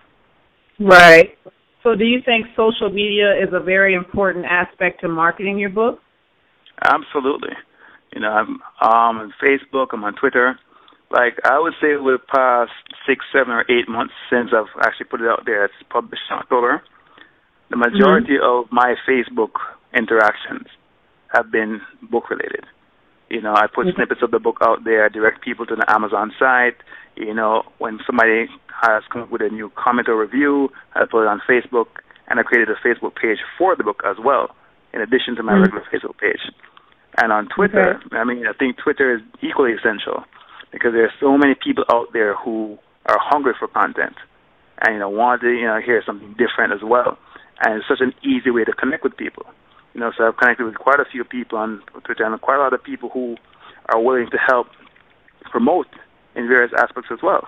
Right. So do you think social media is a very important aspect to marketing your book? Absolutely. I'm on Facebook, I'm on Twitter. Like, I would say over the past 6, 7, or 8 months since I've actually put it out there, it's published in October, the majority of my Facebook interactions have been book-related. I put snippets of the book out there, direct people to the Amazon site. When somebody has come up with a new comment or review, I put it on Facebook, and I created a Facebook page for the book as well, in addition to my regular Facebook page. And on Twitter, I think Twitter is equally essential, because there are so many people out there who are hungry for content and, want to, hear something different as well. And it's such an easy way to connect with people. So I've connected with quite a few people on Twitter, and quite a lot of people who are willing to help promote in various aspects as well.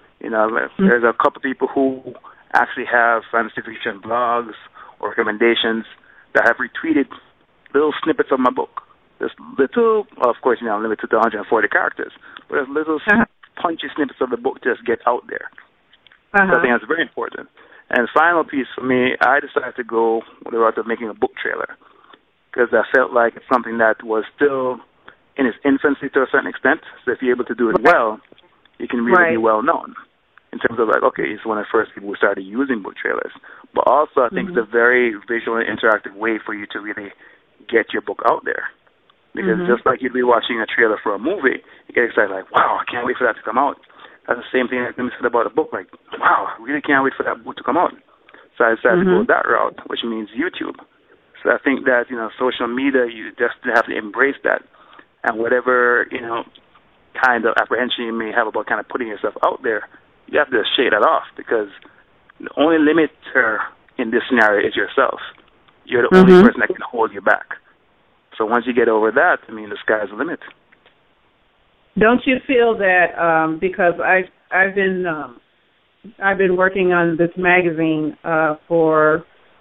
There's a couple of people who actually have fantasy fiction blogs or recommendations that have retweeted little snippets of my book. Just little, of course, I'm limited to 140 characters, but there's little punchy snippets of the book just get out there. So I think that's very important. And the final piece for me, I decided to go with the route of making a book trailer, because I felt like it's something that was still in its infancy to a certain extent. So if you're able to do it well, you can really be well known in terms of he's one of the first people who started using book trailers. But also I think it's a very visual and interactive way for you to really get your book out there. Because just like you'd be watching a trailer for a movie, you get excited like, wow, I can't wait for that to come out. That's the same thing I said about a book, like, wow, I really can't wait for that book to come out. So I decided to go that route, which means YouTube. So I think that, social media, you just have to embrace that. And whatever, kind of apprehension you may have about kind of putting yourself out there, you have to shake that off, because the only limiter in this scenario is yourself. You're the only person that can hold you back. So once you get over that, the sky's the limit. Don't you feel that because I've been working on this magazine for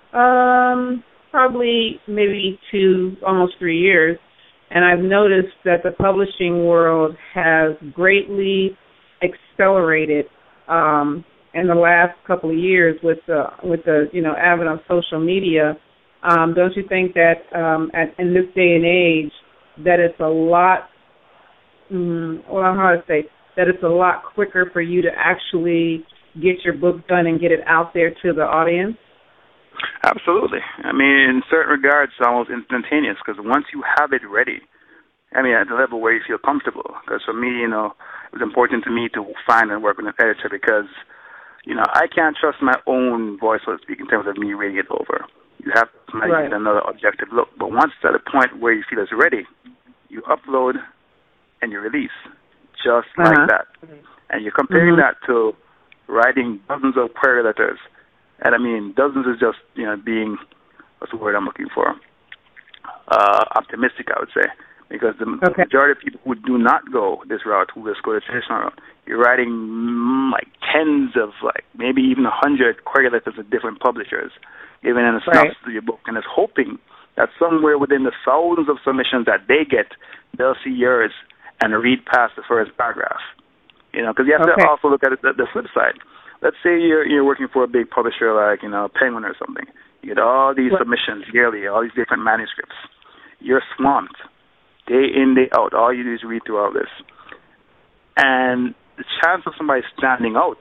probably maybe almost 3 years, and I've noticed that the publishing world has greatly accelerated in the last couple of years with the advent of social media. Don't you think that in this day and age that it's a lot, that it's a lot quicker for you to actually get your book done and get it out there to the audience? Absolutely. I mean, in certain regards, it's almost instantaneous, because once you have it ready, I mean, at the level where you feel comfortable. Because for me, it was important to me to find and work with an editor, because, I can't trust my own voice, so to speak, in terms of me reading it over. You have to get another objective look. But once it's at a point where you feel it's ready, you upload and you release, just like that. And you're comparing that to writing dozens of query letters. And I mean, dozens is just, being, what's the word I'm looking for? Optimistic, I would say. Because the majority of people who do not go this route, who just go the traditional route, you're writing like tens of, maybe even 100 query letters of different publishers, giving in a synopsis of your book, and is hoping that somewhere within the thousands of submissions that they get, they'll see yours and read past the first paragraph. Because you have to also look at it, the flip side. Let's say you're working for a big publisher like, Penguin or something. You get all these submissions yearly, all these different manuscripts. You're swamped. Day in, day out. All you do is read through all this. And the chance of somebody standing out,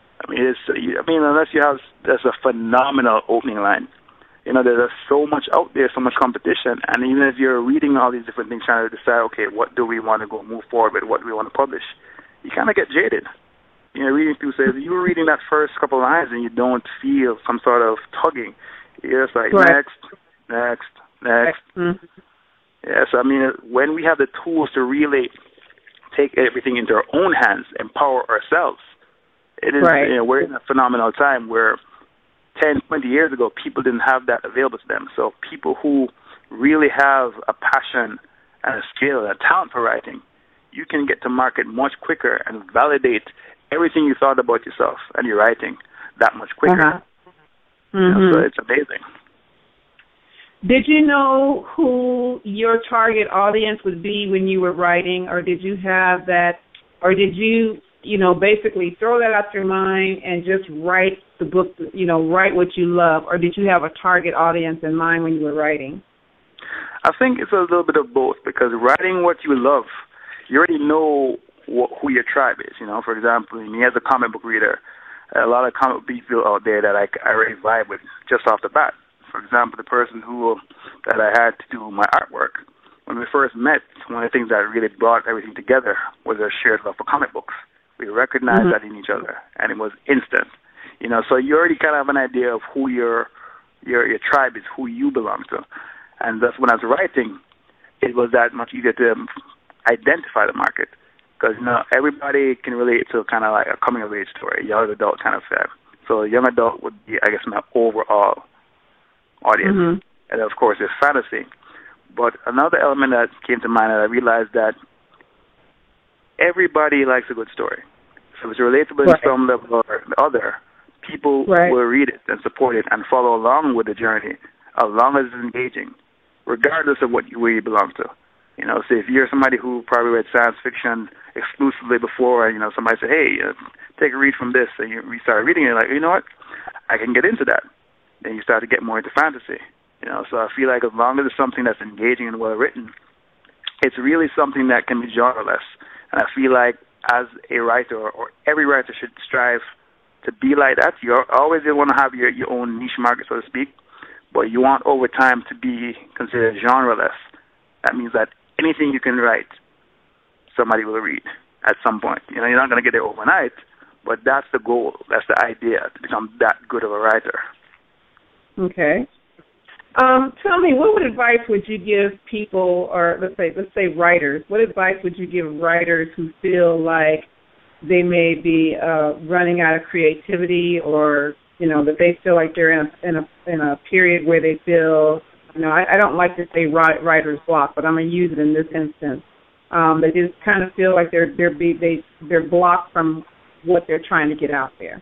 unless you have, that's a phenomenal opening line. There's so much out there, so much competition, and even if you're reading all these different things, trying to decide, okay, what do we want to move forward with, what do we want to publish, you kind of get jaded. Reading through, say, if you were reading that first couple lines and you don't feel some sort of tugging, you're just like, next. Mm-hmm. Yes, when we have the tools to really take everything into our own hands, empower ourselves, it is, we're in a phenomenal time where 10, 20 years ago, people didn't have that available to them. So people who really have a passion and a skill and a talent for writing, you can get to market much quicker and validate everything you thought about yourself and your writing that much quicker. So it's amazing. Did you know who your target audience would be when you were writing, or did you have that, or did you, basically throw that out your mind and just write the book, write what you love, or did you have a target audience in mind when you were writing? I think it's a little bit of both, because writing what you love, you already know who your tribe is. For example, me as a comic book reader, a lot of comic book people out there that I already vibe with just off the bat. For example, the person that I had to do my artwork, when we first met, one of the things that really brought everything together was a shared love for comic books. We recognized that in each other, and it was instant. So you already kind of have an idea of who your tribe is, who you belong to. And that's when I was writing, it was that much easier to identify the market. Because, everybody can relate to kind of like a coming-of-age story, a young adult kind of thing. So a young adult would be, I guess, my overall audience. And, of course, there's fantasy. But another element that came to mind, and I realized that everybody likes a good story. So if it's relatable in some level or other, people will read it and support it and follow along with the journey as long as it's engaging, regardless of where you belong to. So if you're somebody who probably read science fiction exclusively before, and, somebody said, hey, take a read from this, and you start reading it, like, you know what, I can get into that. Then you start to get more into fantasy. So I feel like as long as it's something that's engaging and well-written, it's really something that can be genreless. And I feel like as a writer, or every writer should strive to be like that. You always want to have your own niche market, so to speak, but you want over time to be considered genreless. That means that anything you can write, somebody will read at some point. You're not going to get there overnight, but that's the goal. That's the idea, to become that good of a writer. Okay. Tell me, what advice would you give people, or let's say writers? What advice would you give writers who feel like they may be running out of creativity, or that they feel like they're in a period where they feel, I don't like to say writer's block, but I'm going to use it in this instance. They just kind of feel like they're blocked from what they're trying to get out there.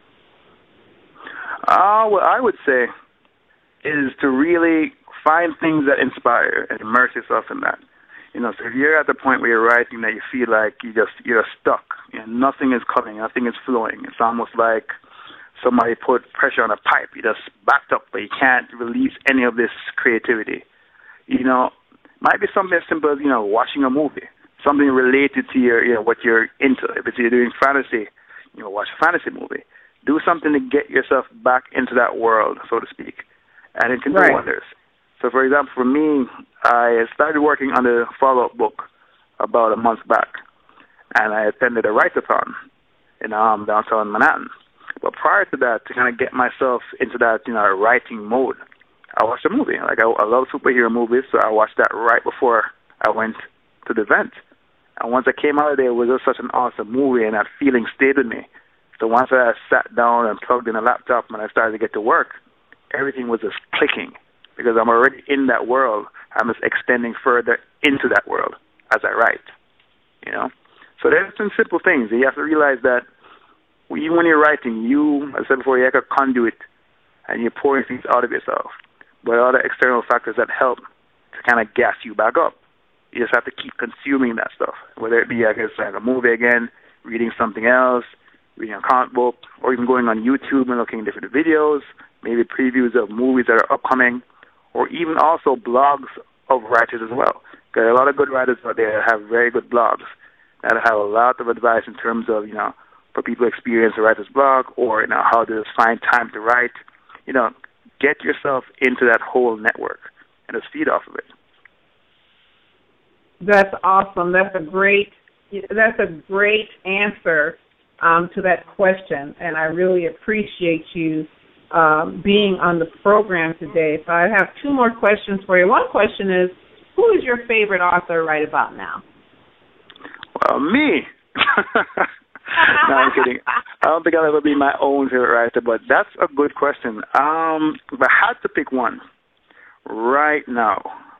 What I would say is to really find things that inspire and immerse yourself in that. So if you're at the point where you're writing that you feel like you're stuck, nothing is coming, nothing is flowing. It's almost like somebody put pressure on a pipe. You just backed up, but you can't release any of this creativity. Might be something as simple as, watching a movie, something related to your, what you're into. If you're doing fantasy, watch a fantasy movie. Do something to get yourself back into that world, so to speak, and it can do wonders. So, for example, for me, I started working on the follow-up book about a month back, and I attended a write-a-thon in downtown Manhattan. But prior to that, to kind of get myself into that, writing mode, I watched a movie. Like, I love superhero movies, so I watched that right before I went to the event. And once I came out of there, it was just such an awesome movie, and that feeling stayed with me. So once I sat down and plugged in a laptop and I started to get to work, everything was just clicking because I'm already in that world. I'm just extending further into that world as I write, So there's some simple things. You have to realize that even when you're writing, as I said before, you're like a conduit and you're pouring things out of yourself. But other external factors that help to kind of gas you back up. You just have to keep consuming that stuff, whether it be, like a movie again, reading something else, reading a comic book, or even going on YouTube and looking at different videos, maybe previews of movies that are upcoming, or even also blogs of writers as well. Because a lot of good writers out there have very good blogs that have a lot of advice in terms of, for people to experience a writer's blog or, how to find time to write. Get yourself into that whole network and just feed off of it. That's awesome. That's a great answer to that question, and I really appreciate you being on the program today. So I have two more questions for you. One question is, who is your favorite author right about now? Well, me. No, I'm kidding. I don't think I'll ever be my own favorite writer, but that's a good question. If I had to pick one right now,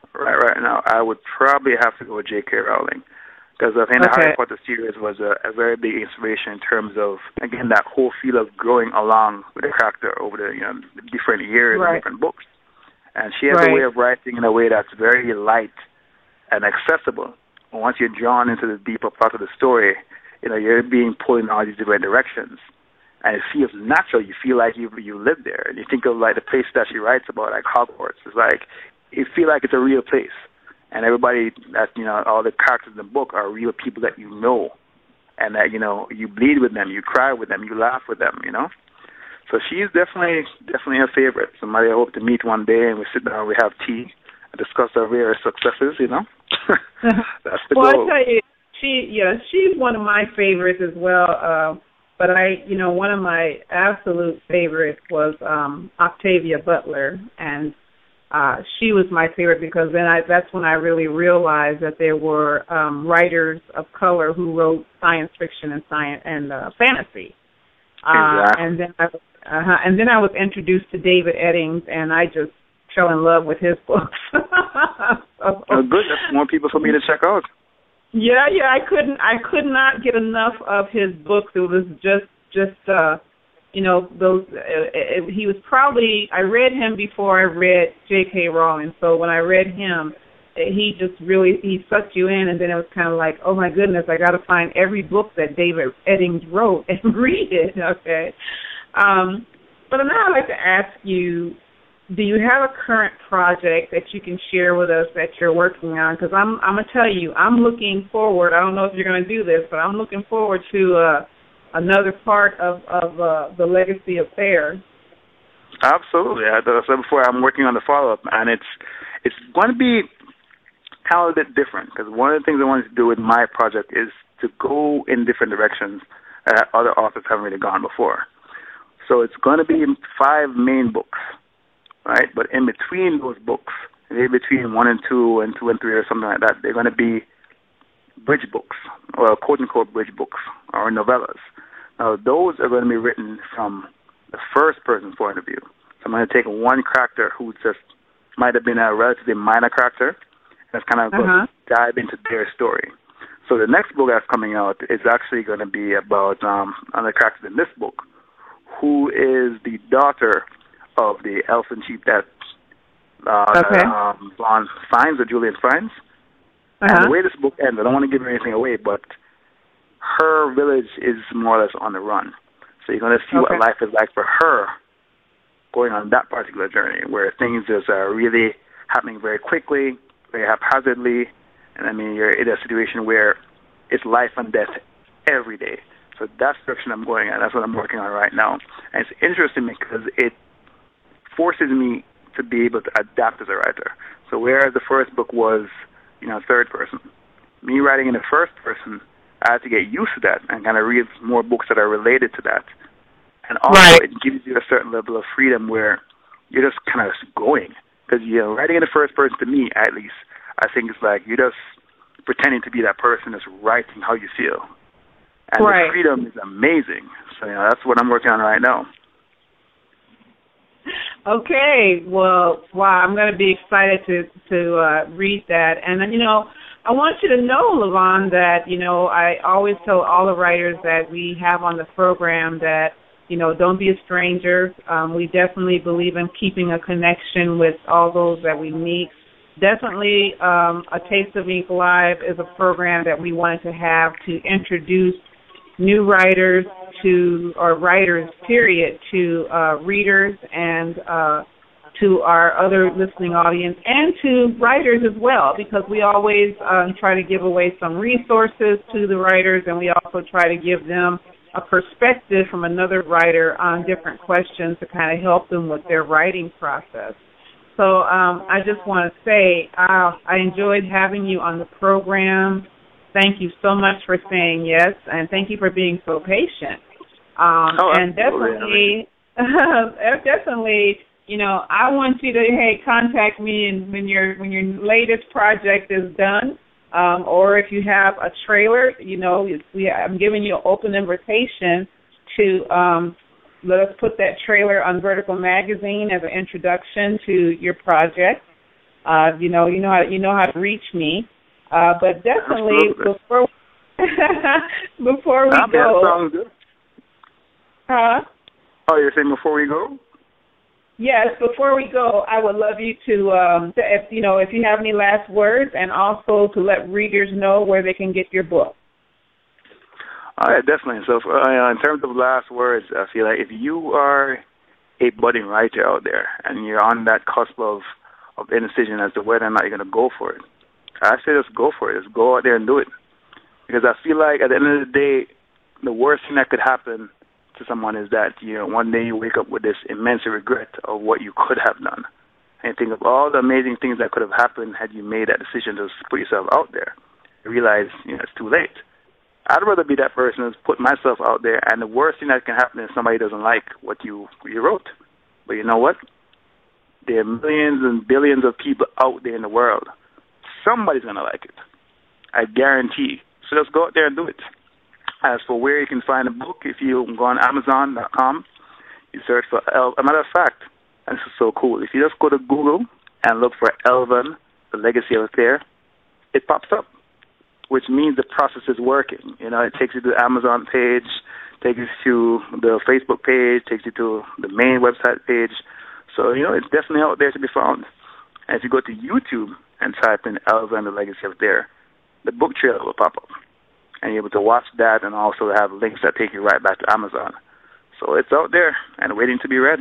I would probably have to go with J.K. Rowling. Because I think the Harry Potter series was a very big inspiration in terms of, again, that whole feel of growing along with the character over the different years and different books. And she has a way of writing in a way that's very light and accessible. And once you're drawn into the deeper part of the story, you're being pulled in all these different directions. And it feels natural. You feel like you live there. And you think of, like, the place that she writes about, like Hogwarts. It's like, you feel like it's a real place. And everybody that, all the characters in the book are real people that you know. And that, you bleed with them, you cry with them, you laugh with them, So she's definitely a favorite. Somebody I hope to meet one day and we sit down, we have tea and discuss our various successes, That's the goal. I'll tell you, she's one of my favorites as well. But one of my absolute favorites was Octavia Butler, and she was my favorite because that's when I really realized that there were writers of color who wrote science fiction and fantasy. Exactly. And then I was introduced to David Eddings, and I just fell in love with his books. Oh, good. That's more people for me to check out. Yeah. I could not get enough of his books. It was just those. He was probably. I read him before I read J.K. Rowling. So when I read him, he sucked you in, and then it was kind of like, oh my goodness, I got to find every book that David Eddings wrote and read it. Okay. But now I'd like to ask you, do you have a current project that you can share with us that you're working on? Because I'm going to tell you, I'm looking forward. I don't know if you're going to do this, but I'm looking forward to another part of the Legacy Affair. Absolutely. As I said before, I'm working on the follow-up, and it's going to be kind of a bit different because one of the things I wanted to do with my project is to go in different directions that other authors haven't really gone before. So it's going to be 5 main books. Right, but in between those books, maybe between 1 and 2 and 2 and 3 or something like that, they're going to be bridge books, or quote-unquote bridge books, or novellas. Now, those are going to be written from the first person's point of view. So I'm going to take one character who just might have been a relatively minor character, and it's kind of going to dive into their story. So the next book that's coming out is actually going to be about another character in this book, who is the daughter of the elf-in-chief that Blonde Fiennes, or Julian Fiennes. And the way this book ends, I don't want to give anything away, but her village is more or less on the run. So you're going to see what life is like for her going on that particular journey, where things just are really happening very quickly, very haphazardly, And I mean, you're in a situation where it's life and death every day. So that's the direction I'm going at. That's what I'm working on right now. And it's interesting because it forces me to be able to adapt as a writer. So whereas the first book was, third person, me writing in the first person, I had to get used to that and kind of read more books that are related to that. And also it gives you a certain level of freedom where you're just kind of going. Because, writing in the first person, to me at least, I think it's like you're just pretending to be that person that's writing how you feel. And the freedom is amazing. So, that's what I'm working on right now. Okay. Well, wow, I'm going to be excited to read that. And, I want you to know, Levon, that, I always tell all the writers that we have on the program that, don't be a stranger. We definitely believe in keeping a connection with all those that we meet. Definitely, A Taste of Ink Live is a program that we wanted to have to introduce new writers writers, period, to readers and to our other listening audience and to writers as well, because we always try to give away some resources to the writers, and we also try to give them a perspective from another writer on different questions to kind of help them with their writing process. So I just want to say I enjoyed having you on the program. Thank you so much for saying yes, and thank you for being so patient. And definitely, definitely, I want you to contact me when your latest project is done, or if you have a trailer. I'm giving you an open invitation to let us put that trailer on Vertical Magazine as an introduction to your project. You know how to reach me. But definitely before we go. That sounds good. Huh? Oh, you're saying before we go? Yes, before we go, I would love you to, if you have any last words, and also to let readers know where they can get your book. All right, definitely. So in terms of last words, I feel like if you are a budding writer out there and you're on that cusp of indecision as to whether or not you're going to go for it, I say just go for it. Just go out there and do it. Because I feel like at the end of the day, the worst thing that could happen to someone is that, one day you wake up with this immense regret of what you could have done. And you think of all the amazing things that could have happened had you made that decision to put yourself out there. You realize, it's too late. I'd rather be that person who's put myself out there, and the worst thing that can happen is somebody doesn't like what you wrote. But you know what? There are millions and billions of people out there in the world. Somebody's going to like it. I guarantee. So just go out there and do it. As for where you can find a book, if you go on Amazon.com, you search for a matter of fact, and this is so cool, if you just go to Google and look for Elvin, The Legacy of Affair, it pops up, which means the process is working. It takes you to the Amazon page, takes you to the Facebook page, takes you to the main website page. So, it's definitely out there to be found. And if you go to YouTube and type in Elvin, The Legacy of Affair, the book trailer will pop up. And you're able to watch that and also have links that take you right back to Amazon. So it's out there and waiting to be read.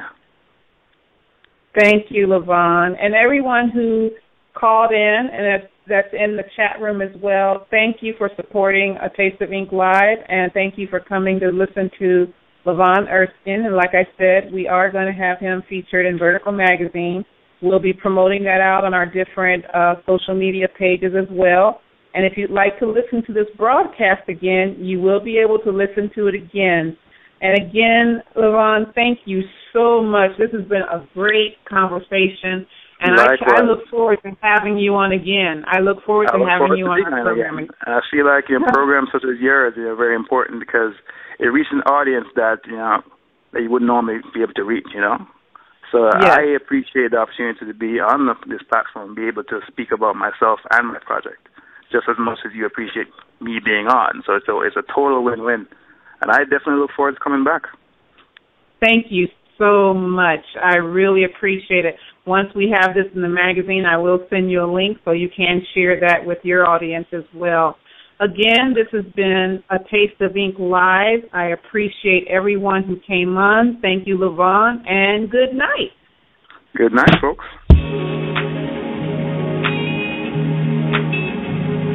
Thank you, Levon. And everyone who called in, and that's in the chat room as well, thank you for supporting A Taste of Ink Live, and thank you for coming to listen to Levon Erskine. And like I said, we are going to have him featured in Vertical Magazine. We'll be promoting that out on our different social media pages as well. And if you'd like to listen to this broadcast again, you will be able to listen to it again. And again, Levon, thank you so much. This has been a great conversation. And I look forward to having you on again. I look forward to having you on our program. And I feel like your programs such as yours are very important because it reaches an audience that, that you wouldn't normally be able to reach, So yes. I appreciate the opportunity to be on this platform and be able to speak about myself and my project, just as much as you appreciate me being on. So it's a total win-win. And I definitely look forward to coming back. Thank you so much. I really appreciate it. Once we have this in the magazine, I will send you a link so you can share that with your audience as well. Again, this has been A Taste of Ink Live. I appreciate everyone who came on. Thank you, Levon, and good night. Good night, folks.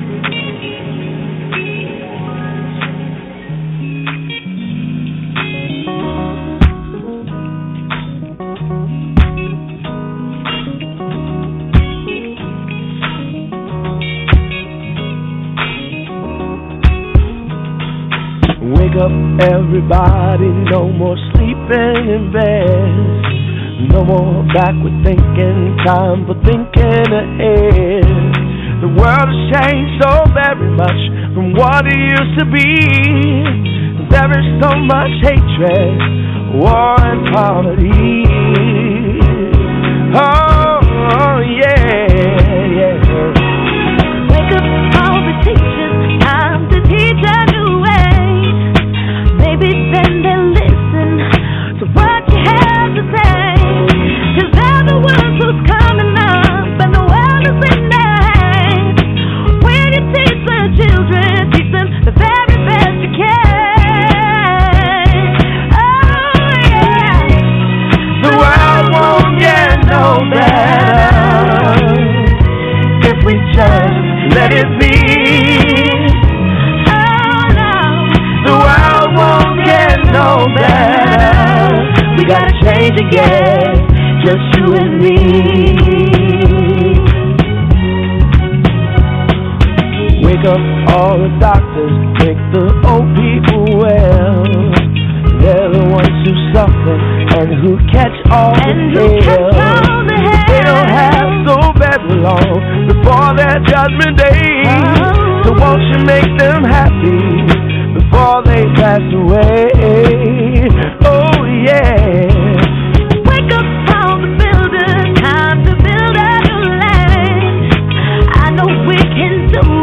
up, everybody, no more sleeping in bed. No more backward thinking, time for thinking ahead. The world has changed so very much from what it used to be. There is so much hatred, war and poverty. Oh yeah. Wake up all the teachers, time to teach a new way. Maybe then they'll listen to what you have to say. 'Cause they're the ones who's coming up, and the world is in their hands. When you teach the children, teach them the very best you can. Oh yeah. The world won't get no better if we just let it be. Oh no. The world won't get no better. We gotta change again, just you and me. Wake up all the doctors, make the old people well. They're the ones who suffer and who catch all the hell. They don't have so very long before their judgment day. So won't you make them happy before they pass away? Oh yeah. Wake up all the builders, time to build a new land. I know we can do